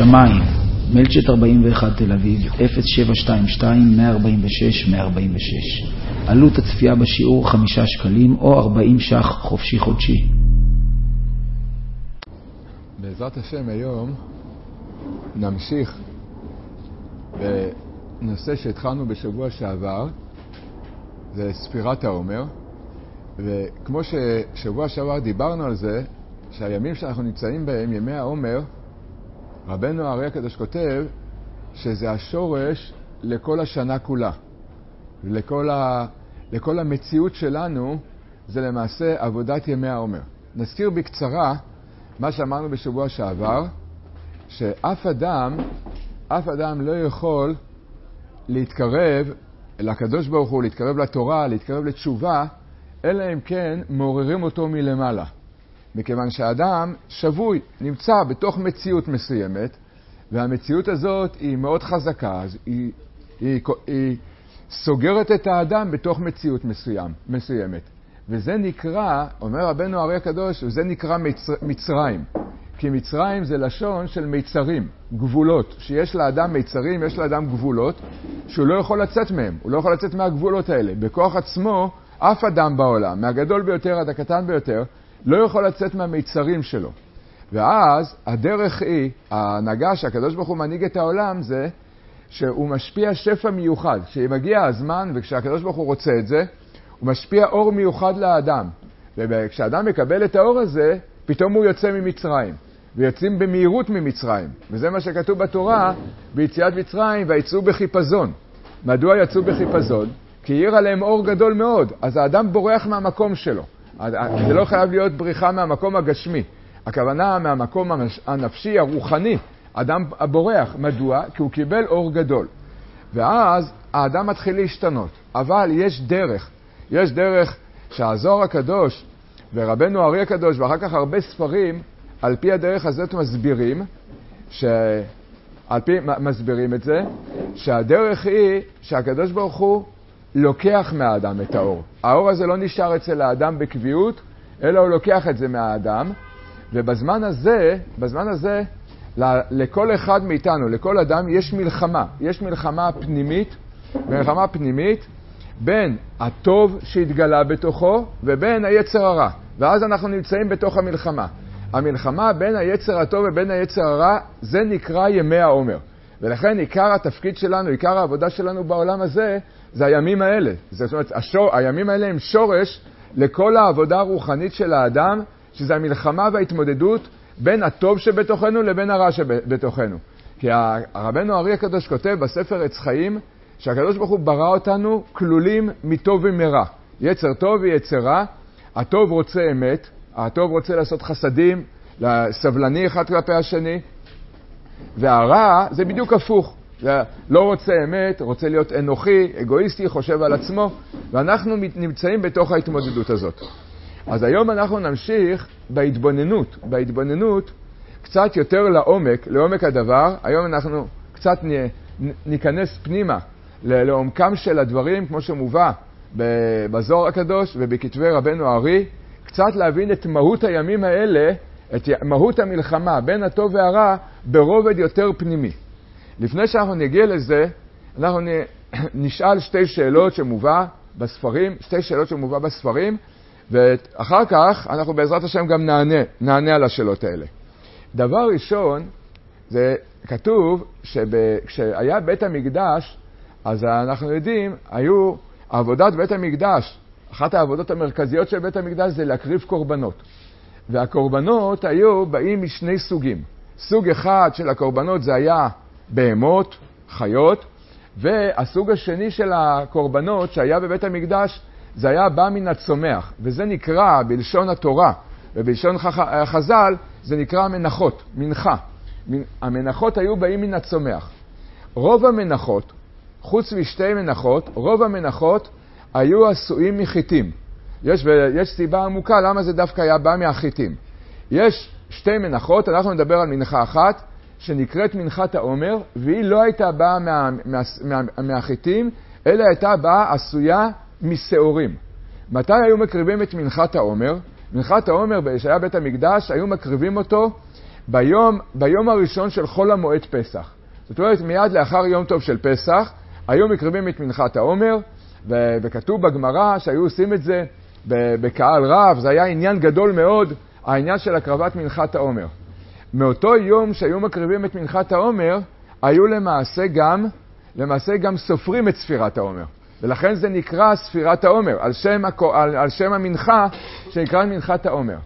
שמיים, מלצ'ט 41 תל אביב, 0722-146-146. עלות הצפייה בשיעור 5 שקלים או 40 ש"ח חופשי חודשי. בעזרת השם היום נמשיך בנושא שהתחלנו בשבוע שעבר, זה ספירת העומר, וכמו ששבוע שעבר דיברנו על זה, שהימים שאנחנו נמצאים בהם, ימי העומר, רבנו הארי הקדוש כותב שזה השורש לכל השנה כולה. לכל המציאות שלנו זה למעשה עבודת ימי העומר. נזכיר בקצרה מה שאמרנו בשבוע שעבר, שאף אדם לא יכול להתקרב לקדוש ברוך הוא, להתקרב לתורה, להתקרב לתשובה, אלא אם כן מעוררים אותו מלמעלה. מכיוון שהאדם שבוי, נמצא בתוך מציאות מסוימת, והמציאות הזאת היא מאוד חזקה, אז היא סוגרת את האדם בתוך מציאות מסוימת. וזה נקרא, אומר רבנו הארי הקדוש, וזה נקרא מצרים. כי מצרים זה לשון של מיצרים, גבולות. שיש לאדם מיצרים, יש לאדם גבולות, שהוא לא יכול לצאת מהם. הוא לא יכול לצאת מהגבולות האלה. בכוח עצמו, אף אדם בעולם, מהגדול ביותר עד הקטן ביותר, לא יכול לצאת מהמיצרים שלו. ואז הדרך היא, ההנהגה שהקדוש ברוך הוא מנהיג את העולם, זה שהוא משפיע שפע מיוחד. כשמגיע הזמן וכשהקדוש ברוך הוא רוצה את זה, הוא משפיע אור מיוחד לאדם. וכשאדם מקבל את האור הזה, פתאום הוא יוצא ממצרים. ויוצאים במהירות ממצרים. וזה מה שכתוב בתורה, ביציאת מצרים, ויצאו בחיפזון. מדוע יצאו בחיפזון? כי יראה להם אור גדול מאוד. אז האדם בורח מהמקום שלו. זה לא חייב להיות בריחה מהמקום הגשמי. הכוונה מהמקום הנפשי, הרוחני. אדם בורח. מדוע? כי הוא קיבל אור גדול. ואז האדם מתחיל להשתנות. אבל יש דרך שהזוהר הקדוש ורבנו הארי הקדוש ואחר כך הרבה ספרים על פי הדרך הזאת מסבירים את זה, שהדרך היא שהקדוש ברוך הוא לוקח מהאדם את האור. האור הזה לא נשאר אצל האדם בקביעות, אלא הוא לוקח את זה מהאדם, ובזמן הזה לכל אחד מאיתנו, לכל אדם יש מלחמה פנימית בין הטוב שהתגלה בתוכו ובין היצר הרע. ואז אנחנו נמצאים בתוך המלחמה. המלחמה בין היצר הטוב ובין היצר הרע, זה נקרא ימי העומר. ולכן עיקר התפקיד שלנו, עיקר העבודה שלנו בעולם הזה, זה הימים האלה. זאת אומרת, הימים האלה הם שורש לכל העבודה הרוחנית של האדם, שזה המלחמה וההתמודדות בין הטוב שבתוכנו לבין הרע שבתוכנו. כי רבנו הארי הקדוש כותב בספר עץ חיים, שהקדוש ברוך הוא ברא אותנו כלולים מטוב ומרע. יצר טוב ויצר רע. הטוב רוצה אמת, הטוב רוצה לעשות חסדים, סבלני אחד כלפי השני, והרע זה בדיוק הפוך. לא רוצה אמת, רוצה להיות אנוכי, אגואיסטי, חושב על עצמו, ואנחנו נמצאים בתוך ההתמודדות הזאת. אז היום אנחנו נמשיך בהתבוננות קצת יותר לעומק הדבר. היום אנחנו קצת ניכנס פנימה לעומקם של הדברים, כמו שמובא בזוהר הקדוש ובכתבי רבנו הארי, קצת להבין את מהות הימים האלה, את מהות המלחמה בין הטוב והרע ברובד יותר פנימי. לפני שאנחנו נגיע לזה, אנחנו נשאל שתי שאלות שמובא בספרים, ואחר כך אנחנו בעזרת השם גם נענה על השאלות האלה. דבר ראשון, זה כתוב שכשהיה בית המקדש, אז אנחנו יודעים, היו עבודת בית המקדש, אחת העבודות המרכזיות של בית המקדש זה להקריב קורבנות. והקורבנות היו באים משני סוגים. סוג אחד של הקורבנות זה היה בהמות, חיות, והסוג השני של הקורבנות שהיה בבית המקדש זה היה בא מן הצומח. וזה נקרא בלשון התורה ובלשון חז"ל, זה נקרא מנחות, מנחה. המנחות היו באים מן הצומח. רוב המנחות, חוץ משתי מנחות, רוב המנחות היו עשויים מחיטים. יש סיבה עמוקה למה זה דווקא היה בא מהחיטים. יש שתי מנחות, אנחנו נדבר על מנחה אחת, שנקראת מנחת העומר, והיא לא הייתה באה מהחיטים, אלא הייתה באה עשויה משעורים. מתי היו מקריבים את מנחת העומר? מנחת העומר שהיה בית המקדש, היו מקריבים אותו ביום הראשון של חול המועד פסח. זאת אומרת, מיד לאחר יום טוב של פסח, היו מקריבים את מנחת העומר, וכתוב בגמרא שהיו עושים את זה בקהל רב, זה היה עניין גדול מאוד, העניין של הקרבת מנחת העומר. מאותו יום שהיו מקריבים את מנחת העומר, היו למעשה גם סופרים את ספירת העומר. ולכן זה נקרא ספירת העומר, על שם המנחה שנקרא מנחת העומר.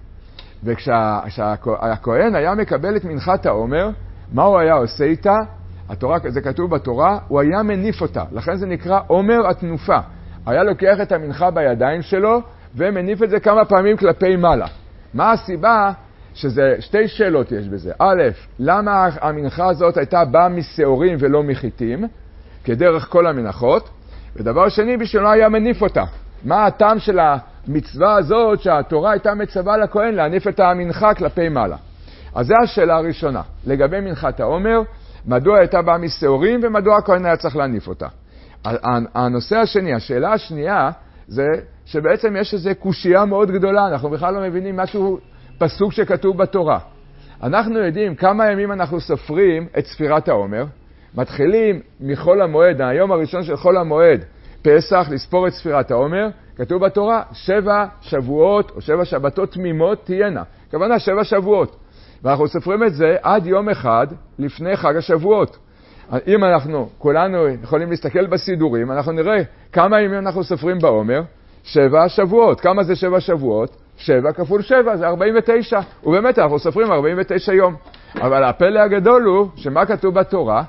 וכשהכהן היה מקבל את מנחת העומר, מה הוא היה עושה איתה? זה כתוב בתורה, הוא היה מניף אותה. לכן זה נקרא עומר התנופה. היה לוקח את המנחה בידיים שלו, ומניף את זה כמה פעמים כלפי מעלה. מה הסיבה? שזה שתי שאלות יש בזה. א', למה המנחה הזאת הייתה באה משעורים ולא מחיטים, כדרך כל המנחות? ודבר שני, בשביל היה מניף אותה. מה הטעם של המצווה הזאת שהתורה הייתה מצווה לכהן להניף את המנחה כלפי מעלה? אז זו השאלה הראשונה. לגבי מנחת העומר, מדוע הייתה באה משעורים ומדוע הכהן היה צריך להניף אותה? הנושא השני, השאלה השנייה, זה שבעצם יש איזו קושייה מאוד גדולה. אנחנו בכלל לא מבינים משהו פסוק שכתוב בתורה. אנחנו יודעים כמה ימים אנחנו סופרים את ספירת העומר. מתחילים מחול המועד, היום הראשון של חול המועד, פסח, לספור את ספירת העומר. כתוב בתורה, 7 שבועות או 7 שבתות תמימות תהיינה. כוונה 7 שבועות. ואנחנו סופרים את זה עד יום אחד לפני חג השבועות. אם אנחנו כולנו יכולים להסתכל בסידורים, אנחנו נראה כמה ימים אנחנו סופרים בעומר. 7 שבועות. כמה זה 7 שבועות? 7 כפול 7 זה 49. ובאמת אנחנו סופרים 49 יום. אבל הפלא הגדול הוא שמה כתוב בתורה?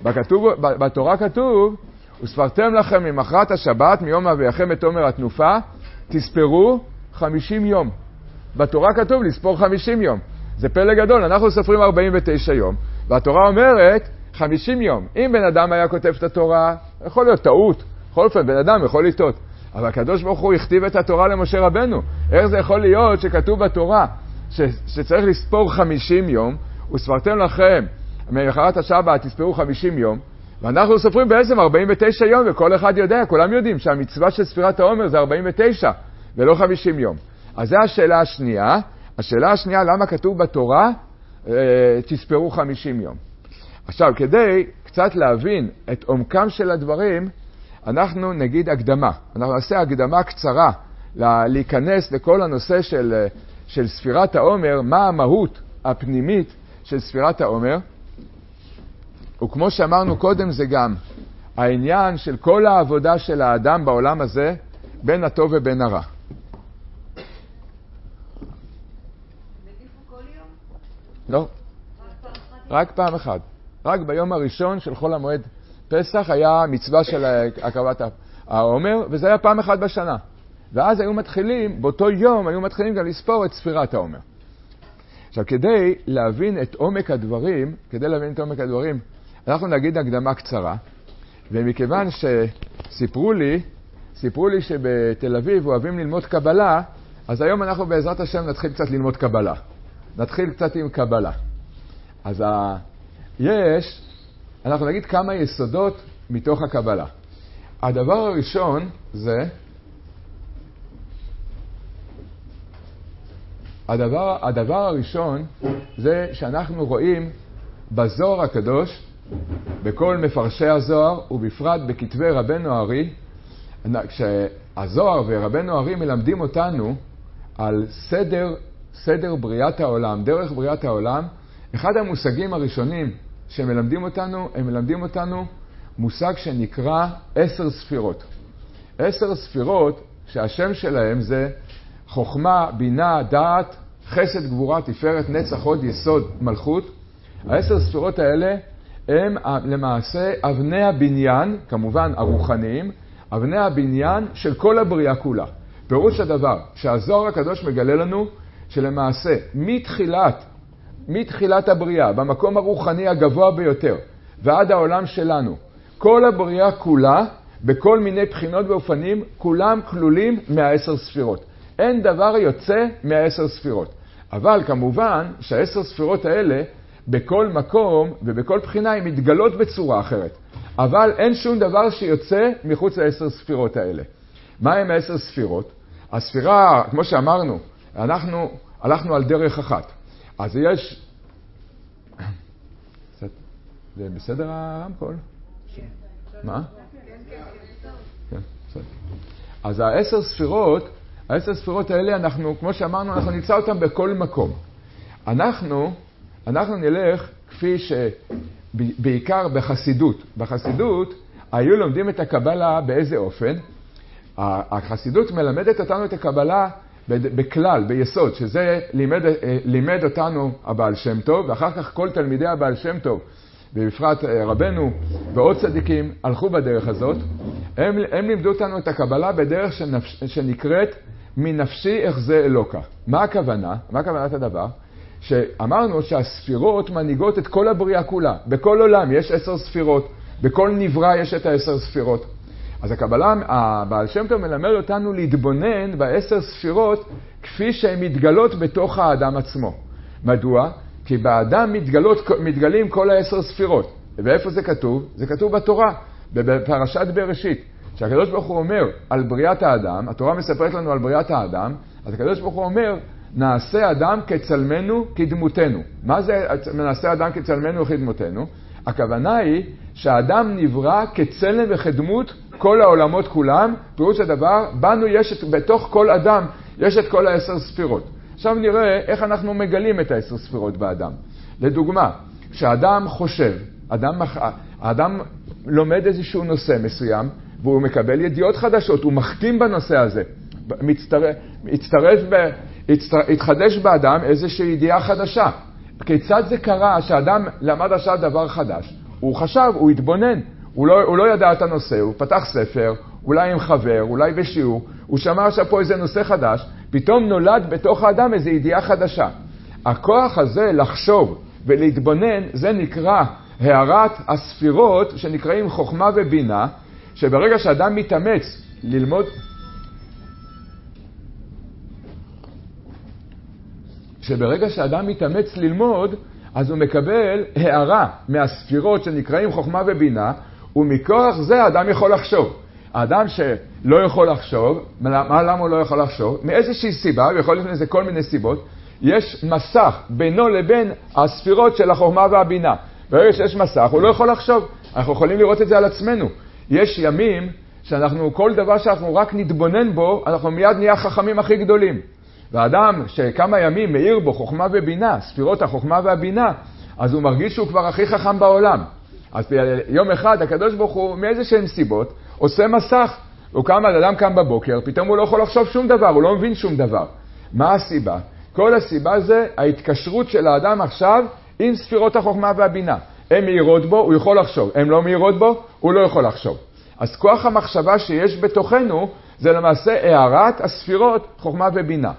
בתורה כתוב, וספרתם לכם ממחרת השבת, מיום אביכם את עומר התנופה, תספרו 50 יום. בתורה כתוב לספור 50 יום. זה פלא גדול, אנחנו סופרים 49 יום, והתורה אומרת 50 יום. אם בן אדם היה כותב את התורה, יכול להיות טעות, בכל אופן בן אדם יכול לטעות. אבל הקדוש ברוך הוא הכתיב את התורה למשה רבנו. איך זה יכול להיות שכתוב בתורה שצריך לספור 50 יום, וספרתם לכם ממחרת השבת תספרו 50 יום, ואנחנו סופרים בעצם 49 יום, וכל אחד יודע, כולם יודעים שהמצווה של ספירת העומר זה 49 ולא 50 יום. אז זו השאלה השנייה. השאלה השנייה, למה כתוב בתורה תספרו 50 יום? עכשיו, כדי קצת להבין את עומקם של הדברים, אנחנו נגיד הקדמה. אנחנו נעשה הקדמה קצרה להיכנס לכל הנושא של ספירת העומר, מה המהות הפנימית של ספירת העומר. וכמו שאמרנו קודם, זה גם העניין של כל העבודה של האדם בעולם הזה, בין הטוב ובין הרע. לא, רק פעם אחת. רק ביום הראשון של חול המועד פסח היה מצווה של הקרבת העומר, וזה היה פעם אחת בשנה. ואז היו מתחילים, באותו יום היו מתחילים גם לספור את ספירת העומר. עכשיו, כדי להבין את עומק הדברים, אנחנו נגיד הקדמה קצרה, ומכיוון שסיפרו לי שבתל אביב אוהבים ללמוד קבלה, אז היום אנחנו בעזרת השם נתחיל קצת ללמוד קבלה. נתחיל קצת עם קבלה. אז אנחנו נגיד כמה יסודות מתוך הקבלה. הדבר הראשון זה, הדבר הראשון זה שאנחנו רואים בזוהר הקדוש, בכל מפרשי הזוהר, ובפרט בכתבי רבנו הארי, כשהזוהר ורבנו הארי מלמדים אותנו על סדר בריאת העולם, דרך בריאת העולם, אחד המושגים הראשונים שמלמדים אותנו, הם מלמדים אותנו מושג שנקרא 10 ספירות. 10 ספירות שהשם שלהם זה חוכמה, בינה, דעת, חסד, גבורה, תפארת, נצח, הוד, יסוד, מלכות. 10 ספירות האלה הם למעשה אבני הבניין, כמובן הרוחניים, אבני הבניין של כל הבריאה כולה. פירוש הדבר שהזוהר הקדוש מגלה לנו שלמעשה מתחילת הבריאה, במקום הרוחני הגבוה ביותר, ועד העולם שלנו, כל הבריאה כולה, בכל מיני בחינות ואופנים, כולם כלולים 10 ספירות. אין דבר יוצא 10 ספירות. אבל כמובן שה10 ספירות האלה, בכל מקום ובכל בחינה, הן מתגלות בצורה אחרת. אבל אין שום דבר שיוצא מחוץ ל10 ספירות האלה. מה הם 10 ספירות? הספירה, כמו שאמרנו, אנחנו הלכנו על דרך אחת. אז זה בסדר הרמקול? מה? כן, בסדר. אז ה10 ספירות האלה, אנחנו, כמו שאמרנו, אנחנו נמצא אותם בכל מקום. אנחנו נלך כפי שבעיקר בחסידות. בחסידות היו לומדים את הקבלה באיזה אופן? החסידות מלמדת אותנו את הקבלה בכלל, ביסוד, שזה לימד אותנו הבעל שם טוב, ואחר כך כל תלמידי הבעל שם טוב, ובפרט רבנו ועוד צדיקים, הלכו בדרך הזאת. הם לימדו אותנו את הקבלה בדרך שנקראת מנפשי אחזה אלוקה. מה הכוונה? מה כוונת הדבר? שאמרנו שהספירות מנהיגות את כל הבריאה כולה. בכל עולם יש 10 ספירות, בכל נברא יש את 10 ספירות. אז הקבלה, הבעל שם טוב מלמד אותנו להתבונן ב10 ספירות כפי שהן מתגלות בתוך האדם עצמו. מדוע? כי באדם מתגלים כל 10 ספירות. ואיפה זה כתוב? זה כתוב בתורה, בפרשת בראשית. שהקדוש ברוך הוא אומר על בריאת האדם, התורה מספרת לנו על בריאת האדם, אז הקדוש ברוך הוא אומר, נעשה אדם כצלמנו כדמותנו. מה זה נעשה אדם כצלמנו כדמותנו? הכוונה היא שהאדם נברא כצלם וכדמות כל העולמות כולם. פירוש הדבר, בנו יש בתוך כל אדם יש את כל 10 ספירות. עכשיו נראה איך אנחנו מגלים את 10 ספירות באדם. לדוגמה, כשאדם חושב, האדם לומד איזשהו נושא מסוים, והוא מקבל ידיעות חדשות, הוא מחכים בנושא הזה, התחדש באדם איזושהי ידיעה חדשה. כיצד זה קרה שהאדם למד עכשיו דבר חדש? הוא חשב, הוא התבונן, הוא לא ידע את הנושא, הוא פתח ספר, אולי עם חבר, אולי בשיעור, הוא שמע עכשיו פה איזה נושא חדש, פתאום נולד בתוך האדם איזו ידיעה חדשה. הכוח הזה לחשוב ולהתבונן, זה נקרא הערת הספירות שנקראים חוכמה ובינה, שברגע שאדם מתאמץ ללמוד, אז הוא מקבל הערה מהספירות שנקראים חוכמה ובינה, ומכוח זה האדם יכול לחשוב. האדם שלא יכול לחשוב, למה הוא לא יכול לחשוב? מאיזושהי סיבה, ויכול להיות לזה כל מיני סיבות, יש מסך בינו לבין הספירות של החוכמה והבינה. ברגע שיש מסך, הוא לא יכול לחשוב. אנחנו יכולים לראות את זה על עצמנו. יש ימים שאנחנו, כל דבר שאנחנו רק נתבונן בו, אנחנו מיד נהיה חכמים הכי גדולים. והאדם שכמה ימים מאיר בו חוכמה ובינה, ספירות החוכמה והבינה, אז הוא מרגיש שהוא כבר הכי חכם בעולם. אז יום אחד הקדוש ברוך הוא מאיזה שהן סיבות עושה מסך. האדם קם בבוקר, פתאום הוא לא יכול לחשוב שום דבר, הוא לא מבין שום דבר. מה הסיבה? כל הסיבה זה ההתקשרות של האדם עכשיו עם ספירות החוכמה והבינה. הן מאירות בו, הוא יכול לחשוב. הן לא מאירות בו, הוא לא יכול לחשוב. אז כוח המחשבה שיש בתוכנו זה למעשה הערת הספירות חוכמה ובינה.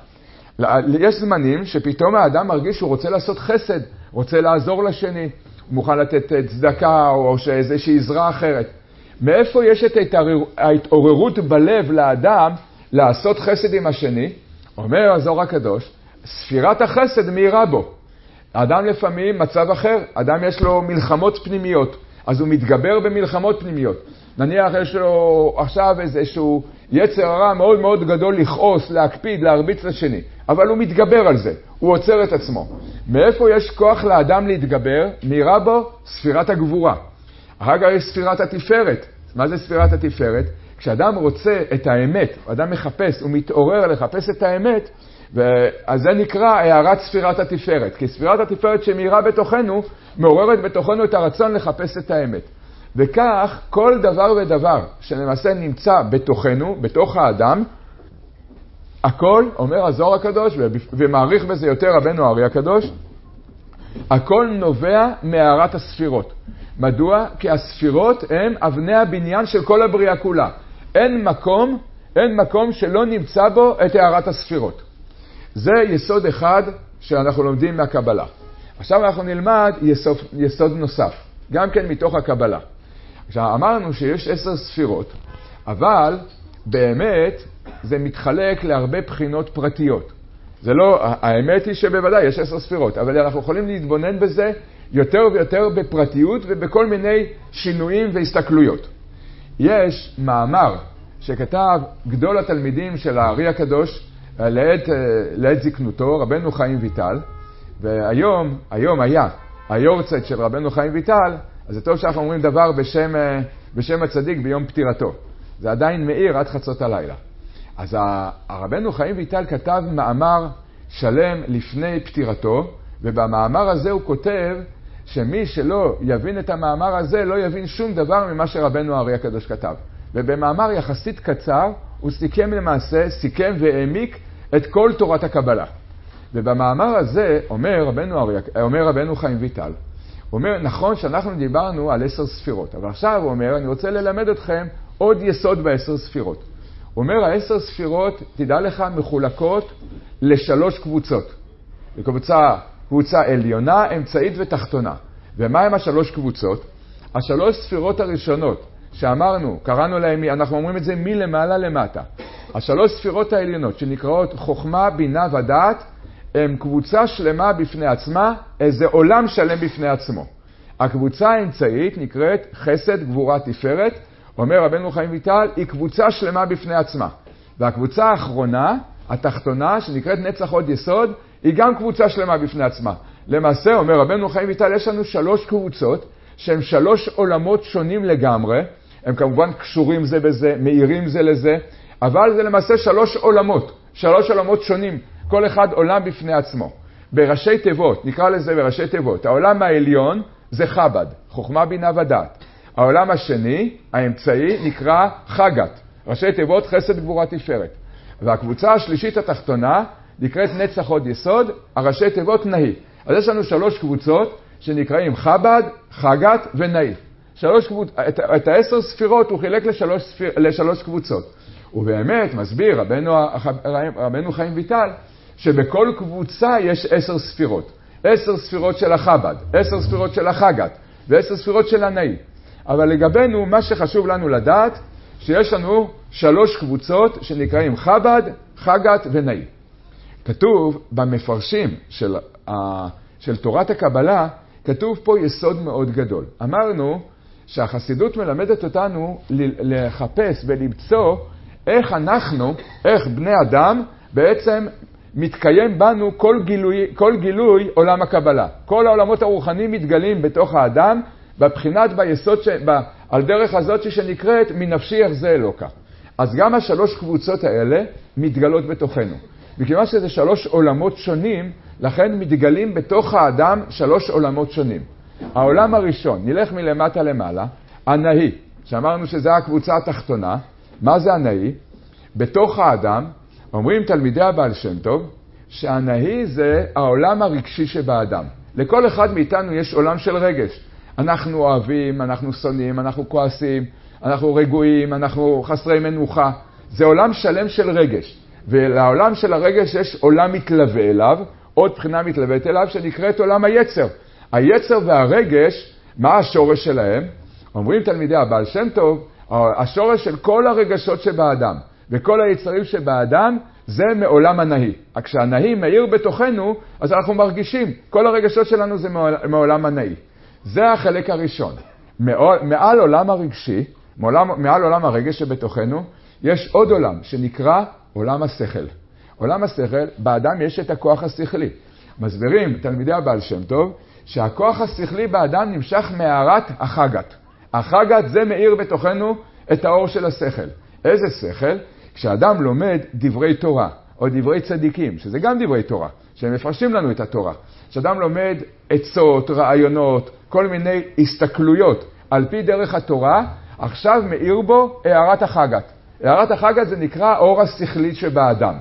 יש זמנים שפתאום האדם מרגיש שהוא רוצה לעשות חסד, רוצה לעזור לשני, הוא מוכן לתת צדקה או איזושהי עזרה אחרת. מאיפה יש את ההתעוררות בלב לאדם לעשות חסד עם השני? אומר הזוהר הקדוש, ספירת החסד מאירה בו. האדם לפעמים מצב אחר, אדם יש לו מלחמות פנימיות, אז הוא מתגבר במלחמות פנימיות. נניח יש לו עכשיו איזשהו יצר הרע מאוד מאוד גדול לכעוס, להקפיד, להרביץ לשני, אבל הוא מתגבר על זה, הוא עוצר את עצמו. מאיפה יש כוח לאדם להתגבר? מאירה בו ספירת הגבורה. אחר כך יש ספירת התפארת. מה זה ספירת התפארת? כשאדם רוצה את האמת, אדם מחפש, הוא מתעורר לחפש את האמת, אז זה נקרא הערת ספירת התפארת. כי ספירת התפארת שמאירה בתוכנו, מעוררת בתוכנו את הרצון לחפש את האמת. וכך כל דבר ודבר שלמעשה נמצא בתוכנו, בתוך האדם, הכל, אומר הזוהר הקדוש, ומעריך בזה יותר רבנו הארי הקדוש, הכל נובע מהערת הספירות. מדוע? כי הספירות הן אבני הבניין של כל הבריאה כולה. אין מקום שלא נמצא בו את הערת הספירות. זה יסוד אחד שאנחנו לומדים מהקבלה. עכשיו אנחנו נלמד יסוד נוסף, גם כן מתוך הקבלה. עכשיו אמרנו שיש 10 ספירות, אבל באמת זה מתחלק להרבה בחינות פרטיות. זה לא, האמת היא שבוודאי יש 10 ספירות, אבל אנחנו יכולים להתבונן בזה יותר ויותר בפרטיות ובכל מיני שינויים והסתכלויות. יש מאמר שכתב גדול התלמידים של הארי הקדוש לעת זקנותו, רבנו חיים ויטל, והיום היה היורצייט של רבנו חיים ויטל, אז זה טוב שאנחנו אומרים דבר בשם הצדיק ביום פטירתו. זה עדיין מאיר עד חצות הלילה. אז הרבנו חיים ויטל כתב מאמר שלם לפני פטירתו, ובמאמר הזה הוא כותב שמי שלא יבין את המאמר הזה לא יבין שום דבר ממה שרבנו הארי הקדוש כתב. ובמאמר יחסית קצר הוא סיכם והעמיק את כל תורת הקבלה. ובמאמר הזה אומר רבנו חיים ויטל, הוא אומר, נכון שאנחנו דיברנו על 10 ספירות, אבל עכשיו הוא אומר, אני רוצה ללמד אתכם עוד יסוד ב10 ספירות. הוא אומר, 10 ספירות, תדע לך, מחולקות ל3 קבוצות. קבוצה עליונה, אמצעית ותחתונה. ומה הם 3 קבוצות? 3 ספירות הראשונות שאמרנו, קראנו להם, אנחנו אומרים את זה מלמעלה למטה. 3 ספירות העליונות שנקראות חוכמה, בינה ודעת, הם קבוצה שלמה בפני עצמה, איזה עולם שלם בפני עצמו. הקבוצה האמצעית נקראת חסד, גבורה, תפארת. אומר רבנו חיים ויטל, היא קבוצה שלמה בפני עצמה. והקבוצה האחרונה, התחתונה, שנקראת נצח עוד יסוד, היא גם קבוצה שלמה בפני עצמה. למעשה, אומר רבנו חיים ויטל, יש לנו 3 קבוצות, שהן 3 עולמות שונים לגמרי. הם כמובן קשורים זה בזה, מאירים זה לזה, אבל זה למעשה 3 עולמות. 3 עולמות שונים. כל אחד עולם בפני עצמו. בראשי תיבות, נקרא לזה בראשי תיבות. העולם העליון זה חב"ד, חוכמה בינה ודעת. העולם השני, האמצעי, נקרא חגת, ראשי תיבות חסד גבורה תפארת. והקבוצה השלישית התחתונה נקראת נצח עוד יסוד, הראשי תיבות נהי. אז יש לנו 3 קבוצות שנקראים חב"ד, חגת ונהי. את 10 ספירות הוא חילק ל3 קבוצות. ובאמת מסביר רבנו חיים ויטל שבכל קבוצה יש 10 ספירות. 10 ספירות של החב"ד, 10 ספירות של החגת ו10 ספירות של הנהי. אבל לגבינו מה שחשוב לנו לדעת שיש לנו 3 קבוצות שנקראים חב"ד, חגת ונהי. כתוב במפרשים של תורת הקבלה, כתוב פה יסוד מאוד גדול. אמרנו שהחסידות מלמדת אותנו לחפש ולמצוא איך בני אדם בעצם מתקיים בנו כל גילוי עולם הקבלה. כל העולמות הרוחניים מתגלים בתוך האדם, בבחינת ביסוד, על דרך הזאת שנקראת מנפשי איך זה אלוקה. אז גם 3 קבוצות האלה מתגלות בתוכנו. וכיוון שזה 3 עולמות שונים, לכן מתגלים בתוך האדם 3 עולמות שונים. העולם הראשון, נלך מלמטה למעלה, הנהי, שאמרנו שזה הקבוצה התחתונה. מה זה הנהי? בתוך האדם, אומרים תלמידי הבעל שם טוב, שהנהי זה העולם הרגשי שבאדם. לכל אחד מאיתנו יש עולם של רגש. אנחנו אוהבים, אנחנו שונאים, אנחנו כועסים, אנחנו רגועים, אנחנו חסרי מנוחה. זה עולם שלם של רגש. ולעולם של הרגש יש עולם מתלווה אליו, עוד בחינה מתלווית אליו, שנקראת עולם היצר. היצר והרגש, מה השורש שלהם? אומרים תלמידי הבעל שם טוב, השורש של כל הרגשות שבאדם וכל היצרים שבאדם זה מעולם הנהי. כשהנהי מאיר בתוכנו, אז אנחנו מרגישים, כל הרגשות שלנו זה מעולם הנהי. זה החלק הראשון. מעל עולם הרגשי, מעל עולם הרגש שבתוכנו, יש עוד עולם שנקרא עולם השכל. עולם השכל, באדם יש את הכוח השכלי. מסבירים תלמידי הבעל שם טוב, שהכוח השכלי באדם נמשך מהארת החגת. החגת זה מאיר בתוכנו את האור של השכל. איזה שכל? כשאדם לומד דברי תורה, או דברי צדיקים, שזה גם דברי תורה, שהם מפרשים לנו את התורה. כשאדם לומד עצות, רעיונות, כל מיני הסתכלויות על פי דרך התורה, עכשיו מאיר בו הארת החגת. הארת החגת זה נקרא האור השכלי שבאדם.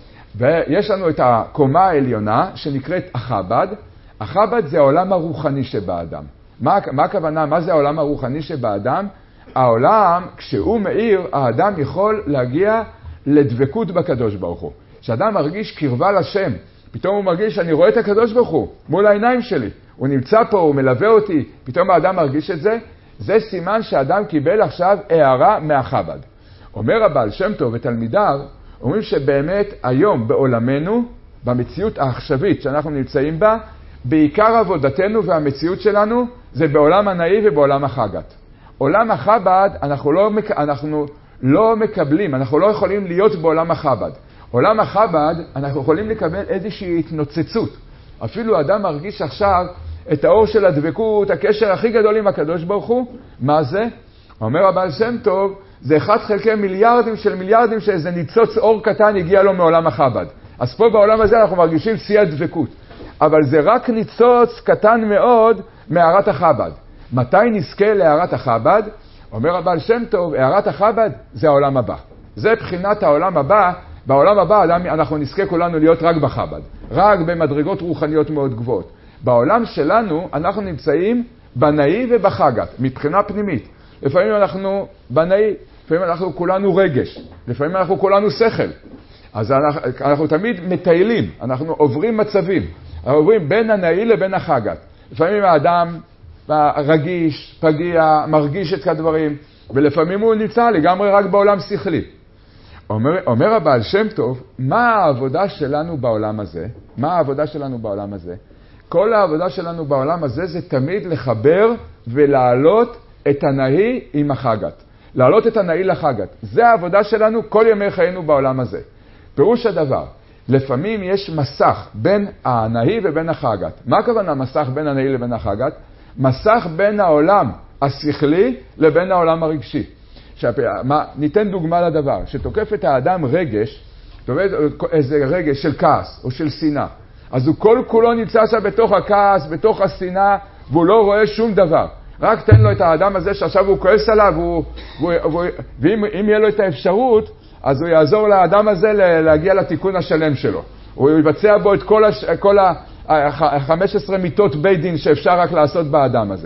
ויש לנו את הקומה העליונה שנקראת החב"ד. החב"ד זה העולם הרוחני שבאדם. מה הכוונה? מה זה העולם הרוחני שבאדם? העולם, כשהוא מאיר, האדם יכול להגיע לדבקות בקדוש ברוך הוא. כשאדם מרגיש קרבה לשם, פתאום הוא מרגיש שאני רואה את הקדוש ברוך הוא מול העיניים שלי. הוא נמצא פה, הוא מלווה אותי, פתאום האדם מרגיש את זה. זה סימן שהאדם קיבל עכשיו הערה מהחב"ד. אומר הבעל שם טוב ותלמידיו, אומרים שבאמת היום בעולמנו, במציאות העכשווית שאנחנו נמצאים בה, בעיקר עבודתנו והמציאות שלנו זה בעולם הנהי ובעולם החגת. עולם החב"ד אנחנו לא מקבלים, אנחנו לא יכולים להיות בעולם החב"ד. עולם החב"ד אנחנו יכולים לקבל איזושהי התנוצצות. אפילו אדם מרגיש עכשיו את האור של הדבקות, הקשר הכי גדול עם הקדוש ברוך הוא. מה זה? אומר הבעל שם טוב, זה 1 חלקי מיליארדים של מיליארדים שאיזה ניצוץ אור קטן הגיע לו מעולם החב"ד. אז פה בעולם הזה אנחנו מרגישים שיא הדבקות. אבל זה רק ניצוץ קטן מאוד מהארת החב"ד. מתי נזכה להארת החב"ד? אומר הבעל שם טוב, הארת החב"ד זה העולם הבא. זה בחינת העולם הבא. בעולם הבא אנחנו נזכה כולנו להיות רק בחב"ד. רק במדרגות רוחניות מאוד גבוהות. בעולם שלנו אנחנו נמצאים בנאי ובחגת, מבחינה פנימית. לפעמים אנחנו בנאי, לפעמים אנחנו כולנו רגש, לפעמים אנחנו כולנו שכל. אז אנחנו תמיד מטיילים, אנחנו עוברים מצבים, אנחנו עוברים בין הנאי לבין החגת. לפעמים האדם רגיש, פגיע, מרגיש את הדברים, ולפעמים הוא נמצא לגמרי רק בעולם שכלי. אומר הבעל שם טוב, מה העבודה שלנו בעולם הזה? מה העבודה שלנו בעולם הזה? כל העבודה שלנו בעולם הזה זה תמיד לחבר ולהעלות את הנאי עם החגת. להעלות את הנאי לחגת. זה העבודה שלנו כל ימי חיינו בעולם הזה. פירוש הדבר, לפעמים יש מסך בין הנאי ובין החגת. מה הכוונה מסך בין הנאי לבין החגת? מסך בין העולם השכלי לבין העולם הרגשי. ניתן דוגמה לדבר, שתוקף את האדם רגש, איזה רגש של כעס או של שנאה. אז הוא כל כולו נמצא שם בתוך הכעס, בתוך השנאה, והוא לא רואה שום דבר. רק תן לו את האדם הזה שעכשיו הוא כועס עליו, ואם יהיה לו את האפשרות, אז הוא יעזור לאדם הזה להגיע לתיקון השלם שלו. הוא יבצע בו את כל ה-15 מיטות בית דין שאפשר רק לעשות באדם הזה.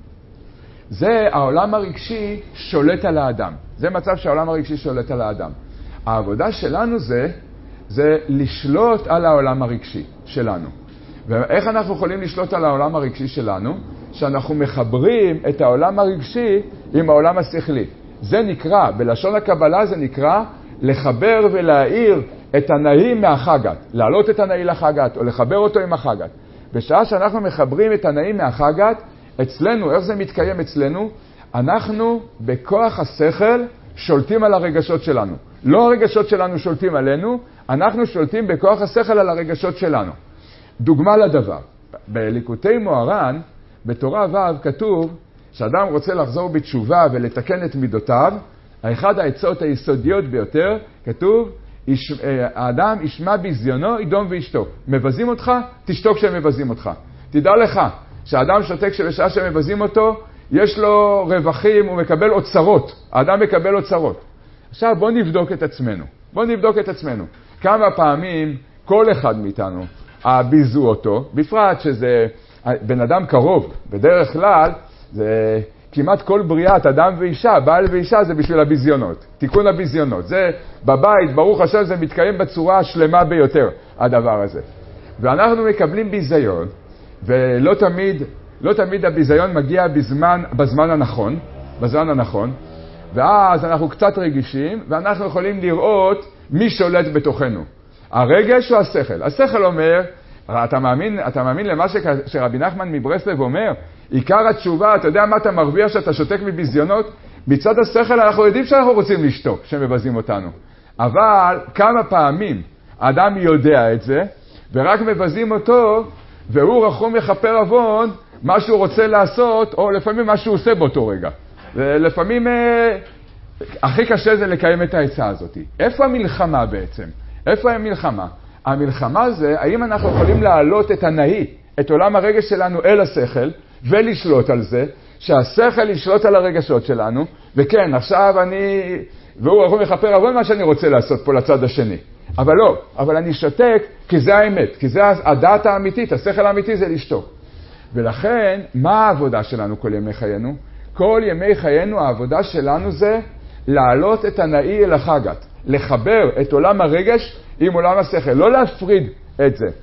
זה העולם הרגשי שולט על האדם. זה מצב שהעולם הרגשי שולט על האדם. העבודה שלנו זה לשלוט על העולם הרגשי שלנו. ואיך אנחנו יכולים לשלוט על העולם הרגשי שלנו? שאנחנו מחברים את העולם הרגשי עם העולם השכלי. זה נקרא, בלשון הקבלה זה נקרא לחבר ולהאיר את הנאי מהחגת. להעלות את הנאי לחגת או לחבר אותו עם החגת. בשעה שאנחנו מחברים את הנאי מהחגת, אצלנו, איך זה מתקיים אצלנו? אנחנו בכוח השכל שולטים על הרגשות שלנו. לא הרגשות שלנו שולטים עלינו, אנחנו שולטים בכוח השכל על הרגשות שלנו. דוגמה לדבר, בליקוטי מוהר"ן, בתורה ו' כתוב שאדם רוצה לחזור בתשובה ולתקן את מידותיו, אחד העצות היסודיות ביותר, כתוב, האדם ישמע בזיונו, ידום וישתוק. מבזים אותך, תשתוק כשהם מבזים אותך. תדע לך, שהאדם שותק שבשעה שהם מבזים אותו, יש לו רווחים, הוא מקבל אוצרות. האדם מקבל אוצרות. עכשיו בוא נבדוק את עצמנו. כמה פעמים כל אחד מאיתנו ביזו אותו, בפרט שזה בן אדם קרוב. בדרך כלל זה כמעט כל בריאת אדם ואישה, בעל ואישה זה בשביל הביזיונות. תיקון הביזיונות. זה בבית, ברוך השם, זה מתקיים בצורה השלמה ביותר, הדבר הזה. ואנחנו מקבלים ביזיון, ולא תמיד הביזיון מגיע בזמן הנכון, ואז אנחנו קצת רגישים, ואנחנו יכולים לראות מי שולט בתוכנו. הרגש או השכל? השכל אומר, אתה מאמין למה שרבי נחמן מברסלב אומר? עיקר התשובה, אתה יודע מה אתה מרוויח שאתה שותק מביזיונות? מצד השכל אנחנו יודעים שאנחנו רוצים לשתוק, שמבזים אותנו. אבל כמה פעמים האדם יודע את זה, ורק מבזים אותו, והוא רחום יכפר עוון, מה שהוא רוצה לעשות, או לפעמים מה שהוא עושה באותו רגע. ולפעמים הכי קשה זה לקיים את העצה הזאת. איפה המלחמה בעצם? איפה המלחמה? המלחמה זה, האם אנחנו יכולים להעלות את הנאי, את עולם הרגש שלנו אל השכל, ולשלוט על זה, שהשכל ישלוט על הרגשות שלנו, וכן, עכשיו והוא רחום יכפר עוון מה שאני רוצה לעשות פה לצד השני. אבל אני שותק כי זה האמת, כי זה הדעת האמיתית, השכל האמיתי זה לשתוק. ולכן, מה העבודה שלנו כל ימי חיינו? כל ימי חיינו העבודה שלנו זה להעלות את הנאי אל החגת, לחבר את עולם הרגש עם עולם השכל, לא להפריד את זה.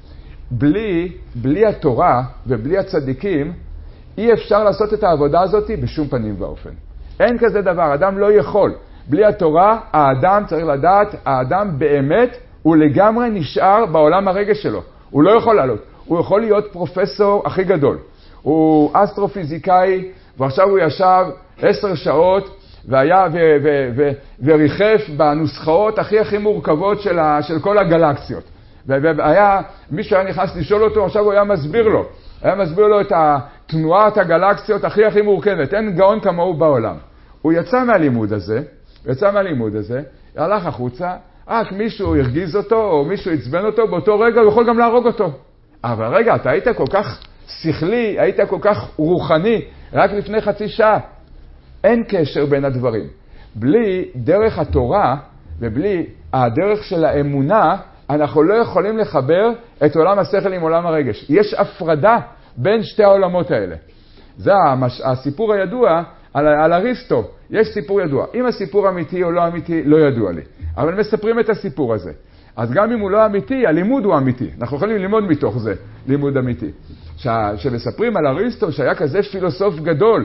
בלי התורה ובלי הצדיקים, אי אפשר לעשות את העבודה הזאת בשום פנים ואופן. אין כזה דבר, אדם לא יכול. בלי התורה, האדם צריך לדעת, האדם באמת הוא לגמרי נשאר בעולם הרגש שלו. הוא לא יכול לעלות. הוא יכול להיות פרופסור הכי גדול. הוא אסטרופיזיקאי, ועכשיו הוא ישב 10 שעות, וריחף בנוסחאות הכי מורכבות של כל הגלקסיות. והיה, מישהו היה נכנס לשאול אותו, עכשיו הוא היה מסביר לו. היה מסביר לו את תנועת הגלקסיות הכי מורכבת, אין גאון כמוהו בעולם. הוא יצא מהלימוד הזה, הלך החוצה, רק מישהו הרגיז אותו או מישהו עצבן אותו, באותו רגע הוא יכול גם להרוג אותו. אבל רגע, אתה היית כל כך שכלי, היית כל כך רוחני, רק לפני חצי שעה. אין קשר בין הדברים. בלי דרך התורה ובלי הדרך של האמונה, אנחנו לא יכולים לחבר את עולם השכל עם עולם הרגש. יש הפרדה בין שתי העולמות האלה. זה הסיפור הידוע על אריסטו. יש סיפור ידוע. אם הסיפור אמיתי או לא אמיתי, לא ידוע לי. אבל מספרים את הסיפור הזה. אז גם אם הוא לא אמיתי, הלימוד הוא אמיתי. אנחנו יכולים ללמוד מתוך זה, לימוד אמיתי. שמספרים על אריסטו שהיה כזה פילוסוף גדול,